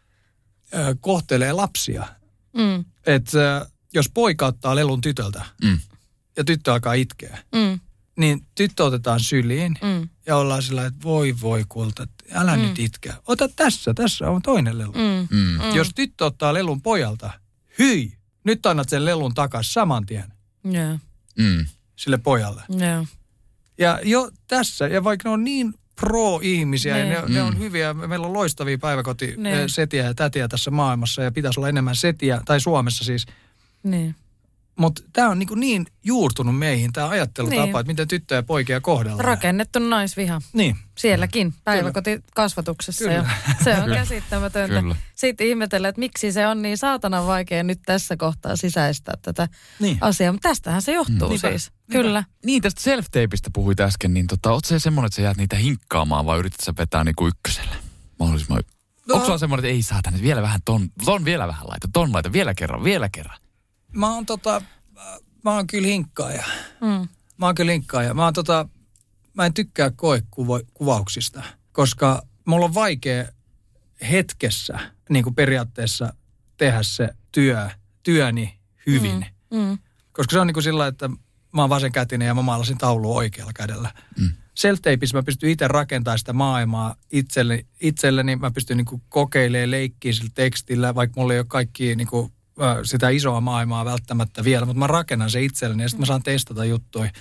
ää, kohtelee lapsia. Mm. Että jos poika ottaa lelun tytöltä mm. ja tyttö alkaa itkeä, mm. niin tyttö otetaan syliin mm. ja ollaan sillä, että voi voi kulta, älä mm. nyt itkeä. Ota tässä, tässä on toinen lelu. Mm. Mm. Jos tyttö ottaa lelun pojalta, hyi, nyt annat sen lelun takaisin saman tien. Yeah. Mm. Sille pojalle. Yeah. Ja jo tässä, ja vaikka ne on niin pro-ihmisiä, ne, ja ne, mm. ne on hyviä, meillä on loistavia päiväkotisetiä ja tätiä tässä maailmassa, ja pitäisi olla enemmän setiä, tai Suomessa siis. Niin. Mutta tämä on niin, niin juurtunut meihin, tämä ajattelutapa, niin. että miten tyttöjä ja poikia kohdellaan. Rakennettu naisviha. Niin. Sielläkin, päiväkotikasvatuksessa. Kyllä. Jo. Se on käsittämätöntä. Kyllä. Sitten ihmetellään, että miksi se on niin saatanan vaikea nyt tässä kohtaa sisäistää tätä niin. asiaa. Mutta tästähän se johtuu mm. siis. Niinpä. Kyllä. Niin, tästä self-tapeista puhuit äsken, niin tota, ootko se semmoinen, että sä jäät niitä hinkkaamaan vai yrität sä vetää niinku ykkösellä? Mahdollisimman. No. Onko sulla semmoinen, että ei saatana, vielä vähän ton, ton vielä vähän laita, ton laita, vielä kerran, vielä kerran? Mä oon tota, mä oon kyllä hinkkaaja. Mm. Mä oon kyllä hinkkaaja. Mä oon tota, mä en tykkää koekuvauksista, koska mulla on vaikea hetkessä niin kuin periaatteessa tehdä se työ, työni hyvin. Mm. Mm. Koska se on niin kuin sillä, että mä oon vasenkätinen ja mä maalasin taulua oikealla kädellä. Mm. Self-tapeissa mä pystyn itse rakentamaan sitä maailmaa itselleni. itselleni mä pystyn niin kuin kokeilemaan, leikkiä sillä tekstillä, vaikka mulla ei ole kaikki niin kuin sitä isoa maailmaa välttämättä vielä, mutta mä rakennan se itselleni ja sitten mä saan testata juttuja.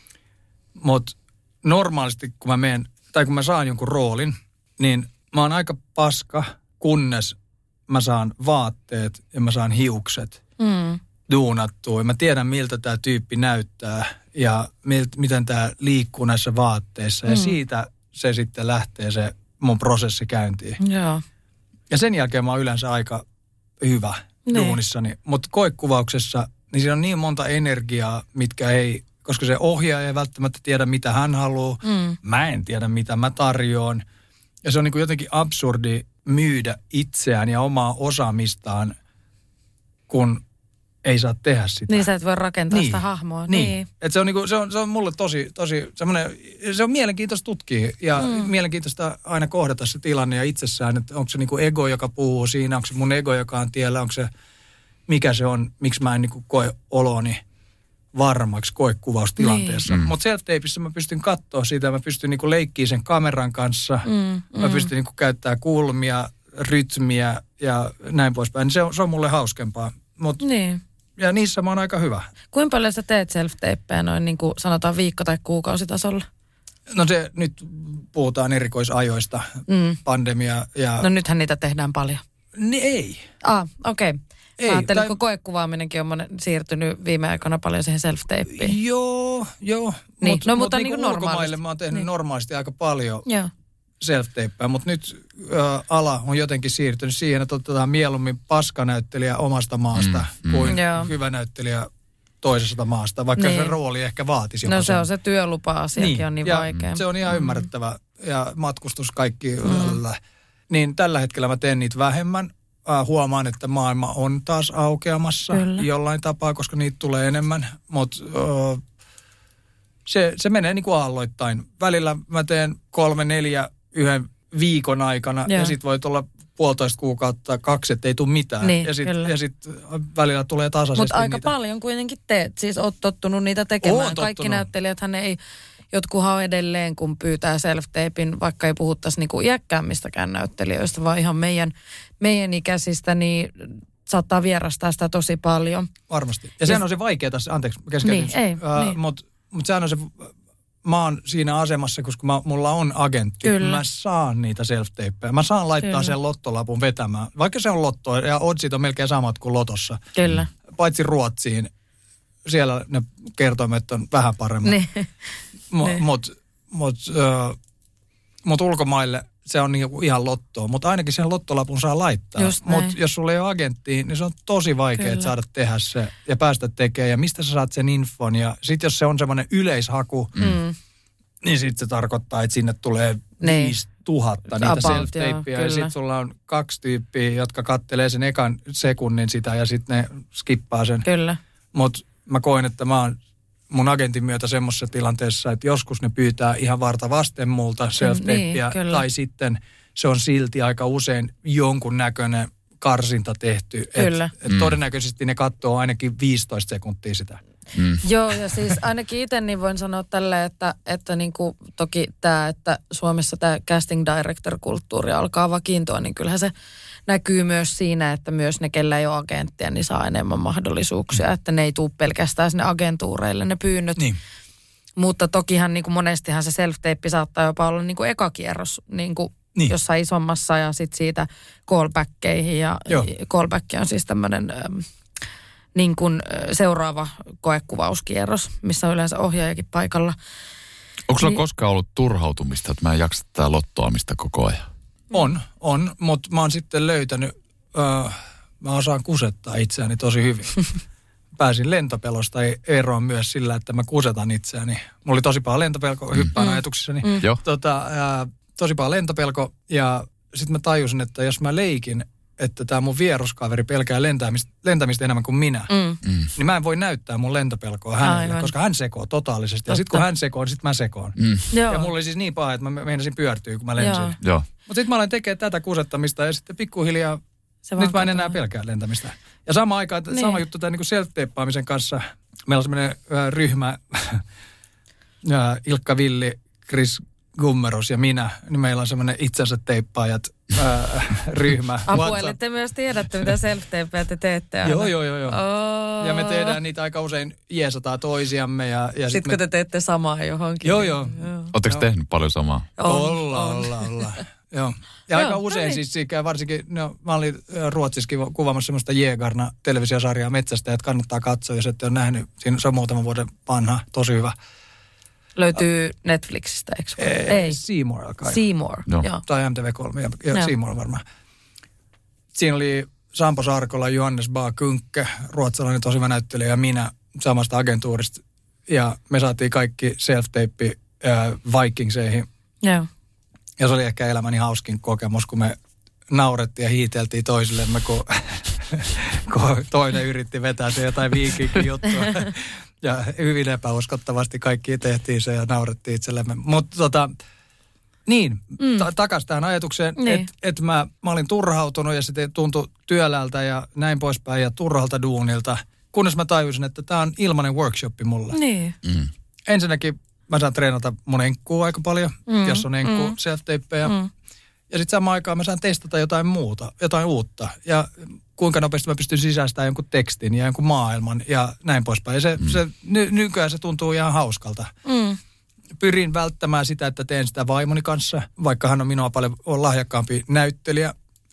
Mutta normaalisti kun mä menen, tai kun mä saan jonkun roolin, niin mä oon aika paska, kunnes mä saan vaatteet ja mä saan hiukset mm. duunattua. Mä tiedän, miltä tämä tyyppi näyttää ja milt, miten tämä liikkuu näissä vaatteissa. Mm. Ja siitä se sitten lähtee se mun prosessi käyntiin. Joo. Ja sen jälkeen mä oon yleensä aika hyvä duunissani. Mutta koekuvauksessa, niin siinä on niin monta energiaa, mitkä ei, koska se ohjaaja ei välttämättä tiedä, mitä hän haluaa. Mm. Mä en tiedä, mitä mä tarjoan. Ja se on niin kuin jotenkin absurdi myydä itseään ja omaa osaamistaan, kun ei saa tehdä sitä. Niin sä et voi rakentaa niin. sitä hahmoa. Niin. niin. Et se on, niinku, se, on, se on mulle tosi, tosi semmoinen, se on mielenkiintoista tutkia ja mm. mielenkiintoista aina kohdata se tilanne ja itsessään, että onko se niinku ego, joka puhuu siinä, onko se mun ego, joka on tiellä, onko se, mikä se on, miksi mä en niinku koe oloni varmaksi koekuvaustilanteessa. Niin. Mm. Mutta self-tapeissa mä pystyn katsoa siitä, mä pystyn niinku leikkiä sen kameran kanssa, mm. Mm. mä pystyn niinku käyttämään kulmia, rytmiä ja näin poispäin. Se on, se on mulle hauskempaa. Mut, niin. Ja niissä mä oon aika hyvä. Kuinka paljon sä teet self-tapeja noin niin kuin sanotaan viikko- tai kuukausitasolla? No se, nyt puhutaan erikoisajoista, mm. pandemia ja... No nythän niitä tehdään paljon. Niin ei. Ah, okei. Okay. Ei. Mä ajattelin, tai... kun koekuvaaminenkin on siirtynyt viime aikoina paljon siihen self-tapeen. Joo, joo. Niin. Mut, no mut mutta niin niin kuin ulkomaille mä oon tehnyt niin. normaalisti aika paljon joo. self-tapeja, mutta nyt ä, ala on jotenkin siirtynyt siihen, että otetaan mieluummin paskanäyttelijä omasta maasta mm. kuin mm. hyvä näyttelijä toisesta maasta, vaikka niin. se rooli ehkä vaatisi. No se on se työlupa-asiakin niin. on niin ja vaikea. Se on ihan mm. ymmärrettävä ja matkustus kaikki. Mm. Niin tällä hetkellä mä teen niitä vähemmän. Huomaan, että maailma on taas aukeamassa Kyllä. jollain tapaa, koska niitä tulee enemmän, mutta uh, se, se menee niin kuin aalloittain. Välillä mä teen kolme, neljä yhden viikon aikana Joo. ja sitten voi tulla puolitoista kuukautta, kaksi, ettei tule mitään. Niin, ja sitten sit välillä tulee tasaisesti Mutta aika niitä. paljon kuitenkin teet. Siis oot tottunut niitä tekemään. Kaikki näyttelijäthän ei, jotkuhan on edelleen, kun pyytää self-tapein, vaikka ei puhuttaisi niinku iäkkäämmistäkään näyttelijöistä, vaan ihan meidän, meidän ikäisistä, niin saattaa vierastaa sitä tosi paljon. Varmasti. Ja, ja sehän on se vaikea tässä, anteeksi, keskeytys. Niin, ei. Uh, niin. Mutta mut sehän on se... Mä oon siinä asemassa, koska mä, mulla on agentti. Kyllä. Mä saan niitä self-tapeja. Mä saan laittaa Kyllä. sen lottolapun vetämään. Vaikka se on lotto, ja oddsit on melkein samat kuin lotossa. Kyllä. Paitsi Ruotsiin. Siellä ne kertoimet on vähän paremmat. Niin. Mutta mut, mut, uh, mut ulkomaille se on niinku ihan lottoa, mutta ainakin sen lottolapun saa laittaa. Mutta jos sulla ei ole agenttia, niin se on tosi vaikea saada tehdä se ja päästä tekemään. Ja mistä sä saat sen infon? Ja sitten jos se on semmoinen yleishaku, mm. niin sitten se tarkoittaa, että sinne tulee viisi tuhatta niitä self-tapeja. Ja sitten sulla on kaksi tyyppiä, jotka kattelee sen ekan sekunnin sitä ja sitten ne skippaa sen. Kyllä. Mutta mä koen, että mä oon mun agentin myötä semmoisessa tilanteessa, että joskus ne pyytää ihan varta vasten multa self-tapea, niin, tai sitten se on silti aika usein jonkun näköinen karsinta tehty. Kyllä. Et, et mm. todennäköisesti ne katsoo ainakin viisitoista sekuntia sitä. Mm. Joo, ja siis ainakin itse niin voin sanoa tälleen, että, että niin kuin toki tämä, että Suomessa tämä casting director-kulttuuri alkaa vakiintua, niin kyllähän se näkyy myös siinä, että myös ne, kellä ei ole agenttia, niin saa enemmän mahdollisuuksia, mm. että ne ei tule pelkästään sinne agentuureille ne pyynnöt. Niin. Mutta tokihan niin kuin monestihan se self-tape saattaa jopa olla niin kuin ekakierros niin kuin niin. jossain isommassa ja sitten siitä callbackkeihin. Ja Joo. callback on siis tämmöinen niin kuin seuraava koekuvauskierros, missä on yleensä ohjaajakin paikalla. Onko sulla niin, koskaan ollut turhautumista, että mä en jaksa tätä lottoamista koko ajan? On, on, mutta mä oon sitten löytänyt, öö, mä osaan kusettaa itseäni tosi hyvin. Pääsin lentopelosta eroon myös sillä, että mä kusetan itseäni. Mulla oli tosi paha lentopelko, hyppään mm. ajatuksissani. Mm. Tota, ää, tosi paha lentopelko ja sitten mä tajusin, että jos mä leikin, että tää mun vieruskaveri pelkää lentämistä, lentämistä enemmän kuin minä, mm. Mm. niin mä en voi näyttää mun lentopelkoa hänelle, Aivan. koska hän sekoo totaalisesti. Totta. Ja sitten kun hän sekoo, niin sitten mä sekoon. Mm. Ja mulla oli siis niin paha, että mä meinasin pyörtyä, kun mä lensin. Joo. Mutta sitten mä aloin tekemään tätä kusettamista ja sitten pikkuhiljaa, nyt mä en enää pelkää lentämistä. Ja sama aika, niin. sama juttu tämän niin self-tapeaamisen kanssa. Meillä on semmoinen äh, ryhmä, äh, Ilkka Villi, Chris Gummerus ja minä, niin meillä on semmoinen itsensä teippaajat äh, ryhmä. Apua, eli te myös tiedätte, mitä self-tapeja te teette aina. Joo, joo, joo. joo. Oh. Ja me tehdään niitä aika usein, jeesataan toisiamme. Ja, ja sitten sit kun me... te teette samaa johonkin. Joo, joo. joo. Oletteko tehnyt paljon samaa? Olla, olla, olla. Joo. Ja aika usein siis, varsinkin, no, mä olin Ruotsissakin kuvaamassa semmoista Jägarna televisiosarjaa metsästä, että kannattaa katsoa, jos ette ole nähnyt. Siinä se on muutaman vuoden vanha, tosi hyvä. Löytyy Netflixistä, eikö? Ei. Ei. Seymour kai. Seymour, no. joo. Tai M T V kolme, ja, ja Seymour varmaan. Siinä oli Sampo Sarkola, Johannes Baa Kynkke, ruotsalainen tosi hyvä näyttelijä, ja minä samasta agentuurista. Ja me saatiin kaikki self-tape äh, Vikingseihin. Joo. Ja se oli ehkä elämäni hauskin kokemus, kun me naurettiin ja hiiteltiin toisillemme, kun, kun toinen yritti vetää se jotain viikinkin juttua. Ja hyvin epäuskottavasti kaikki tehtiin se ja naurettiin itsellemme. Mutta tota, niin, mm. ta- takaisin tähän ajatukseen, niin. että et mä, mä olin turhautunut ja se tuntui työlältä ja näin poispäin ja turhalta duunilta. Kunnes mä tajusin, että tää on ilmainen workshoppi mulle. Niin. Mm. Ensinnäkin mä saan treenata mun enkkuu aika paljon, mm. jos on enkku, mm. self-tapeja. Mm. Ja sitten samaan aikaan mä saan testata jotain muuta, jotain uutta. Ja kuinka nopeasti mä pystyn sisäistämään jonkun tekstin ja jonkun maailman ja näin poispäin. Ja se, mm. se, ny, nykyään se tuntuu ihan hauskalta. Mm. Pyrin välttämään sitä, että teen sitä vaimoni kanssa, vaikka hän on minua paljon on lahjakkaampi näyttelijä.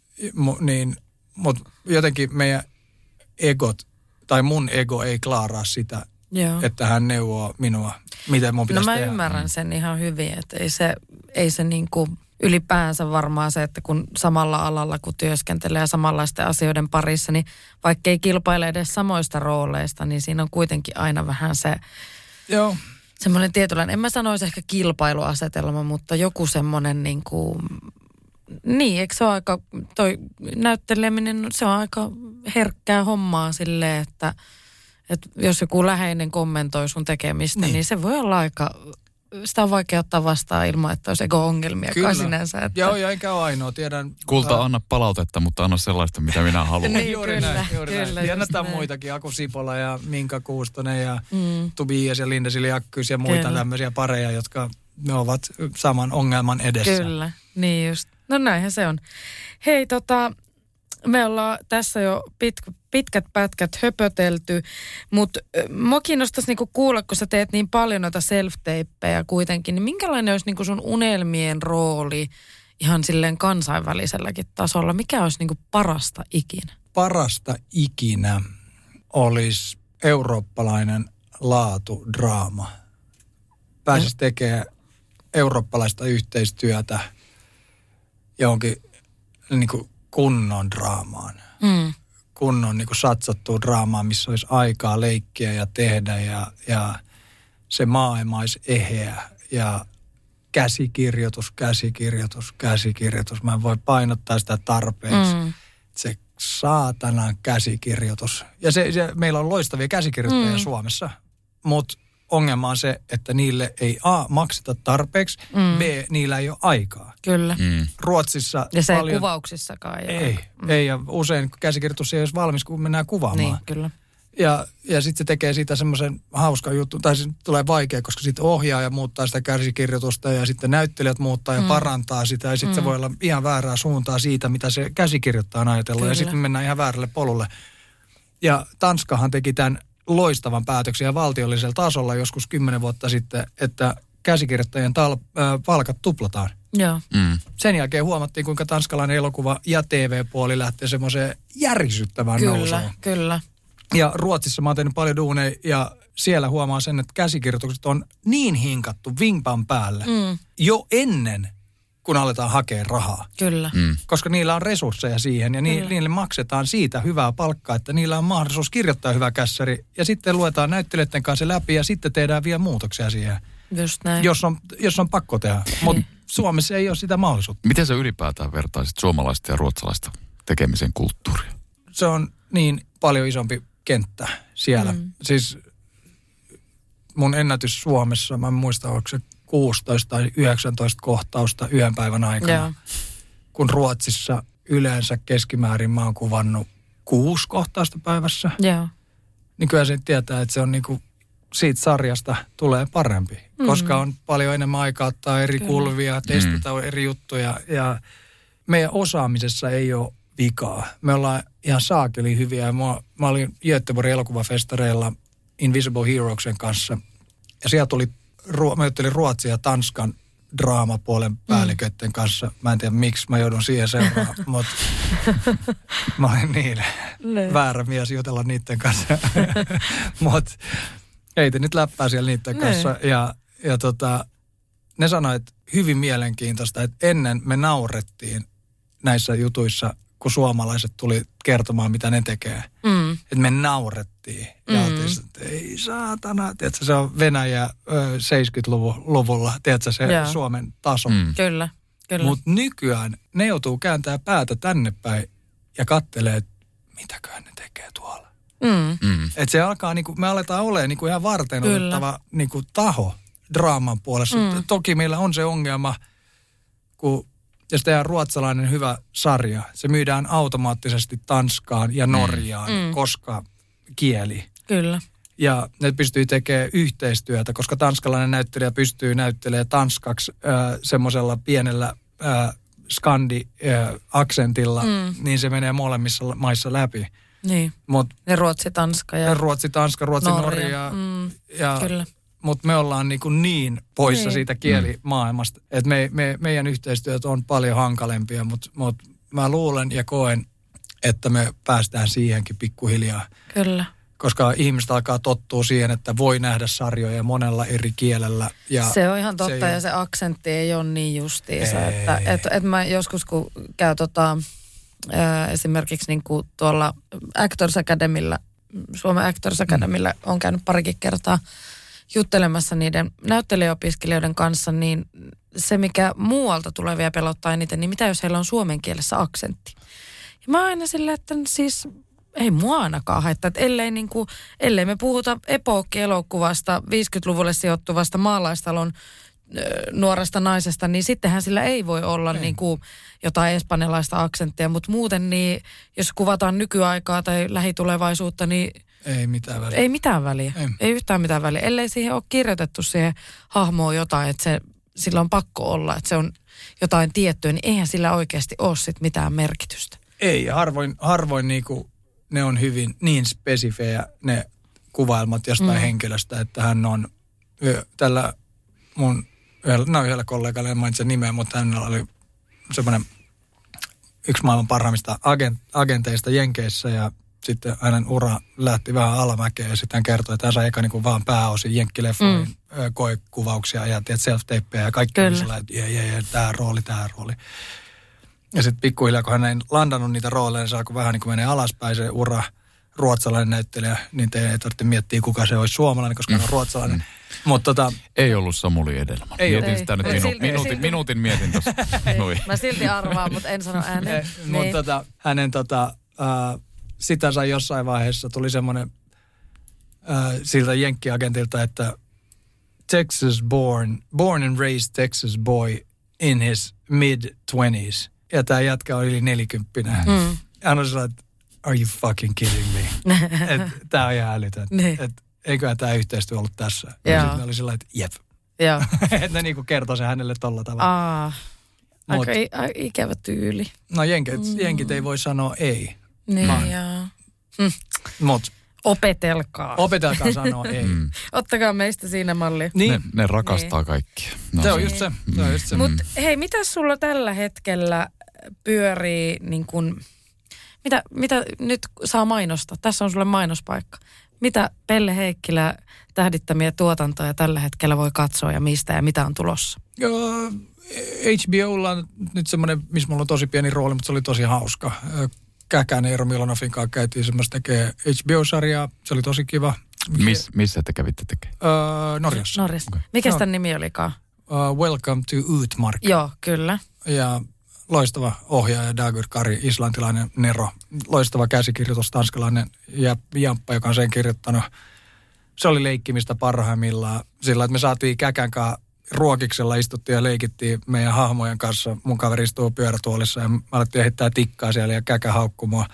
Niin, mutta jotenkin meidän egot, tai mun ego ei klaaraa sitä, Joo. että hän neuvoo minua, miten mun pitäisi tehdä. No mä tehdä. ymmärrän sen ihan hyvin, että ei se, ei se niin kuin ylipäänsä varmaan se, että kun samalla alalla kun työskentelee ja samanlaisten asioiden parissa, niin vaikka ei kilpaile edes samoista rooleista, niin siinä on kuitenkin aina vähän se Joo. semmoinen tietynlainen, en mä sanoisi ehkä kilpailuasetelma, mutta joku semmoinen niin kuin, niin, eikö se ole aika, toi näytteleminen, se on aika herkkää hommaa silleen, että, että jos joku läheinen kommentoi sun tekemistä, niin, niin se voi olla aika, sitä on vaikea ottaa vastaan ilman, että olisi ego-ongelmia kai sinänsä. Että... Joo, ja enkä ole ainoa, tiedän. Kulta, anna palautetta, mutta anna sellaista, mitä minä haluan. niin, juuri kyllä, näin, juuri kyllä, näin. Tiedetään muitakin, Aku Sipola ja Minka Kuustonen ja mm. Tobias ja Linda Siljakkys ja muita kyllä. tämmöisiä pareja, jotka ne ovat saman ongelman edessä. Kyllä, niin just. No näinhän se on. Hei tota, me ollaan tässä jo pit, pitkät pätkät höpötelty, mutta mua kiinnostaisi niinku kuulla, kun sä teet niin paljon noita self-tapeja kuitenkin, niin minkälainen olisi niinku sun unelmien rooli ihan silleen kansainväliselläkin tasolla? Mikä olisi niinku parasta ikinä? Parasta ikinä olisi eurooppalainen laatudraama. Pääsisi tekemään eurooppalaista yhteistyötä johonkin niin kuin kunnon draamaan. Mm. Kunnon niin kuin satsattua draamaan, missä olisi aikaa leikkiä ja tehdä ja, ja se maailma olisi eheä ja käsikirjoitus, käsikirjoitus, käsikirjoitus. Mä en voi painottaa sitä tarpeeksi. Mm. Se saatanan käsikirjoitus. Ja se, se, meillä on loistavia käsikirjoittajia mm. Suomessa, mutta ongelma on se, että niille ei A, makseta tarpeeksi, mm. B, niillä ei ole aikaa. Kyllä. Mm. Ruotsissa ja se paljon... ei kuvauksissakaan. Ei, mm. ei, ja usein käsikirjoitus ei olisi valmis, kun mennään kuvaamaan. Niin, kyllä. Ja, ja sitten se tekee siitä semmoisen hauskan jutun, tai se tulee vaikea, koska sitten ohjaaja muuttaa sitä käsikirjoitusta ja sitten näyttelijät muuttaa ja mm. parantaa sitä. Ja sitten mm. se voi olla ihan väärää suuntaa siitä, mitä se käsikirjoittaja on ajatellut. Kyllä. Ja sitten mennään ihan väärälle polulle. Ja Tanskahan teki tämän loistavan päätöksen ja valtiollisella tasolla joskus kymmenen vuotta sitten, että käsikirjoittajien tal- äh, palkat tuplataan. Joo. Mm. Sen jälkeen huomattiin, kuinka tanskalainen elokuva ja T V-puoli lähtee semmoiseen järisyttävään kyllä, nousuun. Kyllä, kyllä. Ja Ruotsissa mä oon tehnyt paljon duuneja ja siellä huomaa sen, että käsikirjoitukset on niin hinkattu vimpan päälle mm. jo ennen, kun aletaan hakea rahaa. Kyllä. Mm. Koska niillä on resursseja siihen ja ni, niille maksetaan siitä hyvää palkkaa, että niillä on mahdollisuus kirjoittaa hyvä kässäri ja sitten luetaan näyttelijöiden kanssa läpi ja sitten tehdään vielä muutoksia siihen. Just näin. Jos on, jos on pakko tehdä, mutta Suomessa ei ole sitä mahdollisuutta. Miten sä ylipäätään vertaisit suomalaista ja ruotsalaista tekemisen kulttuuria? Se on niin paljon isompi kenttä siellä. Mm. Siis mun ennätys Suomessa, mä en muista, onko se kuusitoista tai yhdeksäntoista kohtausta yhden päivän aikana. Joo. Kun Ruotsissa yleensä keskimäärin mä oon kuvannut kuusi kohtausta päivässä. Joo. Niin kyllä se tietää, että se on niinku siitä sarjasta tulee parempi. Mm. Koska on paljon enemmän aikaa ottaa eri kyllä. kulvia, testata mm. eri juttuja. Ja meidän osaamisessa ei ole vikaa. Me ollaan ihan saakeli hyviä. Mä, mä olin Göteborgin elokuvafestareilla Invisible Heroesin kanssa. Ja siellä tuli, mä juttelin Ruotsin ja Tanskan draamapuolen päälliköiden kanssa. Mä en tiedä, miksi mä joudun siihen seuraamaan, mutta mä olin niin väärä mies jutella niiden kanssa. Mutta ei te nyt läppää siellä niiden kanssa. Ja, ja tota, ne sanoivat, että hyvin mielenkiintoista, että ennen me naurettiin näissä jutuissa, kun suomalaiset tuli kertomaan, mitä ne tekee. Mm. Että me naurettiin. Ja mm. oltiin, että ei saatana. Tiedätkö, se on Venäjä seitsemänkymmentäluvulla, tiedätkö, se Jaa. Suomen taso. Mm. Kyllä, kyllä. Mutta nykyään ne joutuu kääntämään päätä tänne päin ja kattelee, että mitäköhän ne tekee tuolla. Mm. Mm. Että se alkaa, niinku, me aletaan olemaan niinku ihan varten otettava niinku, taho draaman puolessa. Mm. Toki meillä on se ongelma, kun jos tehdään ruotsalainen hyvä sarja, se myydään automaattisesti Tanskaan ja Norjaan, mm. koska kieli. Kyllä. Ja ne pystyy tekemään yhteistyötä, koska tanskalainen näyttelijä pystyy näyttelemään tanskaksi äh, semmoisella pienellä äh, skandi-aksentilla, äh, mm. niin se menee molemmissa maissa läpi. Niin, Mut, ja Ruotsi-Tanska ja Ruotsi-Tanska, Ruotsi-Norja. Mm. Ja, Kyllä. Mutta me ollaan niin, kuin niin poissa niin. siitä kielimaailmasta, että me, me, meidän yhteistyöt on paljon hankalempia, mutta mut mä luulen ja koen, että me päästään siihenkin pikkuhiljaa. Kyllä. Koska ihmiset alkaa tottua siihen, että voi nähdä sarjoja monella eri kielellä. Ja se on ihan totta se ja se aksentti ei ole niin justiinsa. Että et, et mä joskus kun käy tota, ää, esimerkiksi niin kuin tuolla Actors Academyllä, Suomen Actors Academyllä mm. on käynyt parikin kertaa juttelemassa niiden näyttelijäopiskelijoiden kanssa, niin se, mikä muualta tulee vielä pelottaa eniten, niin mitä jos heillä on suomen kielessä aksentti? Ja mä aina silleen, että siis ei mua ainakaan haittaa, että ellei, niin kuin, ellei me puhuta epookki-elokuvasta, viisikymmentäluvulle sijoittuvasta maalaistalon nuoresta naisesta, niin sittenhän sillä ei voi olla niin kuin jotain espanjalaista aksenttia, mutta muuten niin, jos kuvataan nykyaikaa tai lähitulevaisuutta, niin ei mitään väliä. Ei mitään väliä. Ei, ei yhtään mitään väliä. Ellei siihen ole kirjoitettu siihen hahmoon jotain, että se, sillä on pakko olla, että se on jotain tiettyä, niin eihän sillä oikeasti ole sit mitään merkitystä. Ei, harvoin, harvoin niinku, ne on hyvin niin spesifejä ne kuvailmat jostain mm. henkilöstä, että hän on tällä mun, no yhdellä kollegalla, en mainitse nimeä, mutta hänellä oli semmoinen yksi maailman parhaimmista agent, agenteista Jenkeissä ja sitten hänen ura lähti vähän alamäkeen ja sitten hän kertoi, että hän sai eka niin kuin vaan pääosin jenkkileffojen mm. koekuvauksia ja self-tapeja ja kaikki oli sellainen, että jee, jee, jee, tämä rooli, tämä rooli. Ja sitten pikkuhiljaa, kun hän ei landannut niitä rooleja, niin se alkoi vähän niin kuin menee alaspäin se ura, ruotsalainen näyttelijä, niin te ei tarvitse miettiä, kuka se olisi suomalainen, koska hän on ruotsalainen. Mm. Mut tota, ei ollut Samuli Edelman. Ei mietin ei. sitä nyt Ei. minu, Silti- minuutin, silti- minuutin mietin tuossa. Mä silti arvaan, mutta en sano ääneen. Mutta Niin. tota, hänen tota, äh, sitä sai jossain vaiheessa, tuli semmoinen äh, siltä jenkkiagentilta, että Texas born, born and raised Texas boy in his mid-twenties. Ja tämä jätkä oli yli nelikymppinen. Mm. Hän on sellainen, että are you fucking kidding me? Että tämä on ihan älytön. Niin. Että eiköhän tämä yhteistyö ollut tässä. Joo. Ja sitten oli sellainen, että jep. Joo. Että ne niinku kertoi se hänelle tolla tavalla. Aa, aika Mut- i- a- ikävä tyyli. No jenkit, Mm. jenkit ei voi sanoa ei. Niin, Mä- joo. Mm. Mut Opetelkaa. opetelkaa sanoa ei. Mm. Ottakaa meistä siinä malli. Niin. Ne, ne rakastaa Niin. kaikkia. No, Se on just se. Se on just se. Mutta hei, mitä sulla tällä hetkellä pyörii, niin kun, mitä, mitä nyt saa mainostaa? Tässä on sulle mainospaikka. Mitä Pelle Heikkilä tähdittämiä tuotantoja tällä hetkellä voi katsoa ja mistä ja mitä on tulossa? Joo, H B O:lla on nyt semmoinen, missä mulla on tosi pieni rooli, mutta se oli tosi hauska. Käkänen Eero Milonovin kanssa käytiin semmoista tekee H B O-sarjaa. Se oli tosi kiva. Miss, missä te kävitte tekemään? Öö, Norjassa. Norjassa. Okay. Mikä No. tämän nimi olikaan? Uh, Welcome to Utmark. Joo, kyllä. Ja loistava ohjaaja Dagur Kari, islantilainen Nero. Loistava käsikirjoitus, tanskalainen ja Jamppa, joka on sen kirjoittanut. Se oli leikkimistä parhaimmillaan. Sillä, että me saatiin Käkän kanssa ruokiksella, istuttiin ja leikittiin meidän hahmojen kanssa. Mun kaveri istuu pyörätuolissa ja me alettiin heittää tikkaa siellä ja Käkä haukkui mua.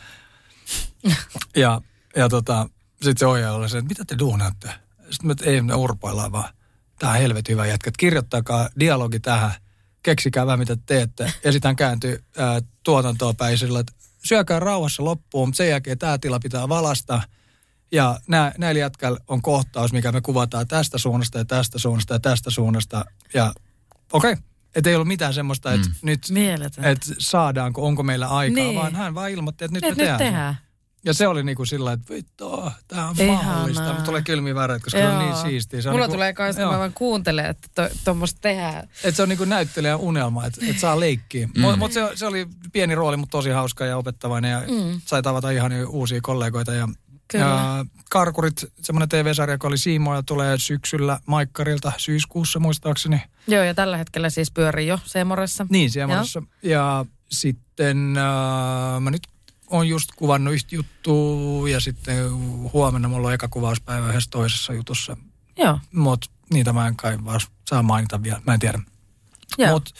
ja ja tota, sitten se ohjaaja oli se, että mitä te duunaatte? Sitten me, että ei me urpoillaan vaan. Tää on helvetin hyvä jätkät. Kirjoittakaa dialogi tähän. Keksikää vähän mitä te teette. Ja sitten hän kääntyi ää, tuotantoon päin sillä, että syökää rauhassa loppuun, mutta sen jälkeen tämä tila pitää valasta. Ja nää, näillä jätkällä on kohtaus, mikä me kuvataan tästä suunnasta ja tästä suunnasta ja tästä suunnasta. Ja okei, okay. Että ei ollut mitään semmoista, että mm. nyt että saadaanko, onko meillä aikaa, Niin. vaan hän vaan ilmoitti, että nyt Et me tehdään. nyt tehdään. Ja se oli niinku sillä, että vittu, tämä on Ihanaa. mahdollista. Mutta tulee kylmiä väreitä, koska Joo. se on niin siistiä. Se on Mulla niinku, tulee kanssa, kun mä vaan kuuntelen, että tuommoista to, tehdään. että se on niinku näyttelijän unelma, että et saa leikkiä. Mm. Mutta mut se, se oli pieni rooli, mutta tosi hauska ja opettavainen. Ja mm. sai tavata ihan uusia kollegoita. Ja, ja Karkurit, semmoinen T V-sarja, joka oli Siimoja, tulee syksyllä Maikkarilta syyskuussa muistaakseni. Joo, ja tällä hetkellä siis pyörii jo Seemoressa. Niin, Seemoressa. Ja sitten äh, mä nyt oon just kuvannut yhtä juttua ja sitten huomenna mulla on eka kuvauspäivä yhdessä toisessa jutussa. Joo. Mut niitä mä en kai vaan saa mainita vielä, mä en tiedä. Joo. Mut,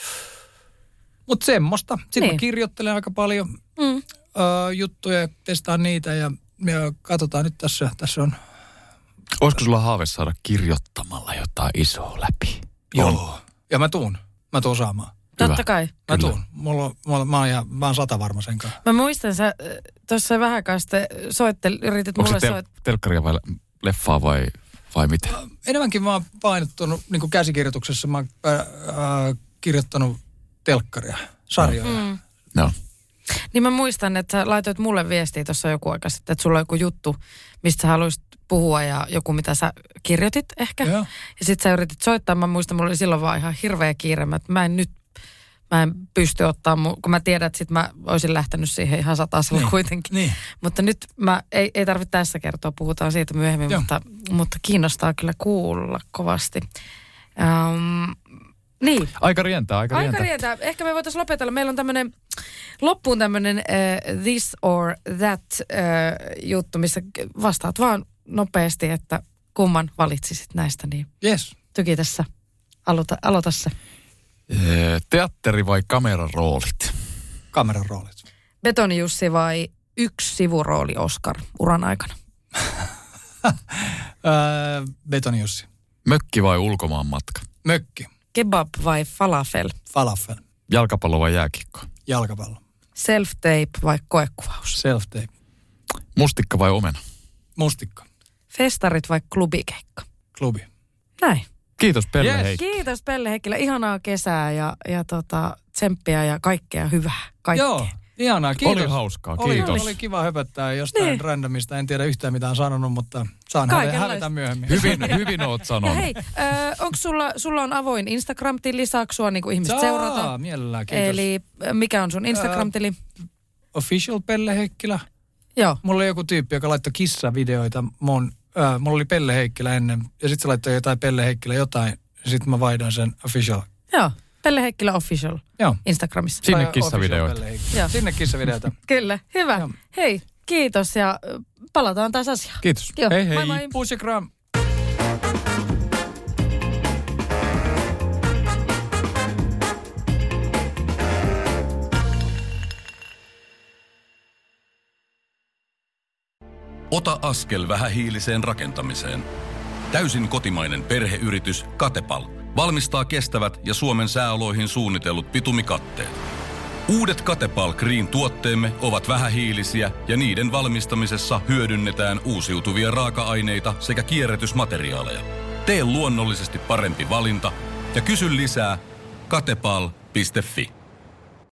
mut semmoista. Sitten Niin. mä kirjoittelen aika paljon Mm. uh, juttuja, testaan niitä ja, ja katsotaan nyt tässä, tässä on. Olisiko sulla haave saada kirjoittamalla jotain isoa läpi? Joo. Ja mä tuun. Mä tuun saamaan. Totta kai. Mä tuun. Mulla, on- mulla, mä oon ihan, mä oon sata varma sen kanssa. Mä muistan, sä tuossa vähän kanssa soittel, yritit Onko mulle se tel- soittaa. telkkaria vai leffaa vai, vai mitä? Enemmänkin mä oon painottunut, niin kuin käsikirjoituksessa mä oon äh, äh, kirjoittanut telkkaria, sarjoja. Mm. No. Niin mä muistan, että sä laitoit mulle viestiä tuossa joku aika sitten, että sulla on joku juttu, mistä sä haluaisit puhua ja joku, mitä sä kirjoitit ehkä. Joo. Ja sit sä yritit soittaa. Mä muistan, mulla oli silloin vaan ihan hirveä kiire. Mä, että mä en nyt, mä en pysty ottaa, mu- kun mä tiedän, että sit mä olisin lähtenyt siihen ihan satasella Niin. kuitenkin. Niin. Mutta nyt mä, ei, ei tarvitse tässä kertoa, puhutaan siitä myöhemmin, mutta, mutta kiinnostaa kyllä kuulla kovasti. Um, niin. Aika rientää, aika, Aika rientää. rientää. Ehkä me voitaisiin lopetella. Meillä on tämmöinen, loppuun tämmöinen uh, this or that uh, juttu, missä vastaat vaan nopeasti, että kumman valitsisit näistä. Niin Yes. Tyki tässä, aloita, aloita se. Ee, Teatteri vai kameran roolit? Kameran roolit. Betoni Jussi vai yksi sivurooli Oscar uran aikana? Öö, Betoni Jussi. Mökki vai ulkomaan matka? Mökki. Kebab vai falafel? Falafel. Jalkapallo vai jääkiekko? Jalkapallo. Self-tape vai koekuvaus? Self-tape. Mustikka vai omena? Mustikka. Festarit vai klubikeikka? Klubi. Näin. Kiitos Pelle Yes. Heikki. Kiitos Pelle Heikkilä. Ihanaa kesää ja, ja tota, tsemppiä ja kaikkea hyvää. Kaikkea. Joo, ihanaa. Kiitos. Oli hauskaa, Oli, kiitos. oli kiva höpöttää jostain Niin. niin. randomista. En tiedä yhtään mitä on sanonut, mutta Saan hävetä myöhemmin. Hyvin, hyvin oot sanonut. Ja hei, äh, onko sulla, sulla on avoin Instagram-tili, saako sua niinku ihmiset Saa, seurata? mielellään, kiitos. Eli äh, mikä on sun Instagram-tili? Uh, official Pelle Heikkilä. Joo. Mulla oli joku tyyppi, joka laittoi kissavideoita. Mun, äh, mulla oli Pelle Heikkilä ennen, ja sitten se laittoi jotain Pelle Heikkilä jotain, ja sitten mä vaihdoin sen official. Joo, Pelle Heikkilä official Joo. Instagramissa. Sinne kissavideoita. Sinne kissavideoita. Kyllä, hyvä. Joo. Hei, kiitos ja palataan taas asiaan. Kiitos. Joo, hei hei. Moi moi. Puss ja kram. Ota askel vähähiiliseen rakentamiseen. Täysin kotimainen perheyritys Katepal valmistaa kestävät ja Suomen sääoloihin suunnitellut bitumikatteet. Uudet Katepal Green-tuotteemme ovat vähähiilisiä ja niiden valmistamisessa hyödynnetään uusiutuvia raaka-aineita sekä kierrätysmateriaaleja. Tee luonnollisesti parempi valinta ja kysy lisää katepal piste fi.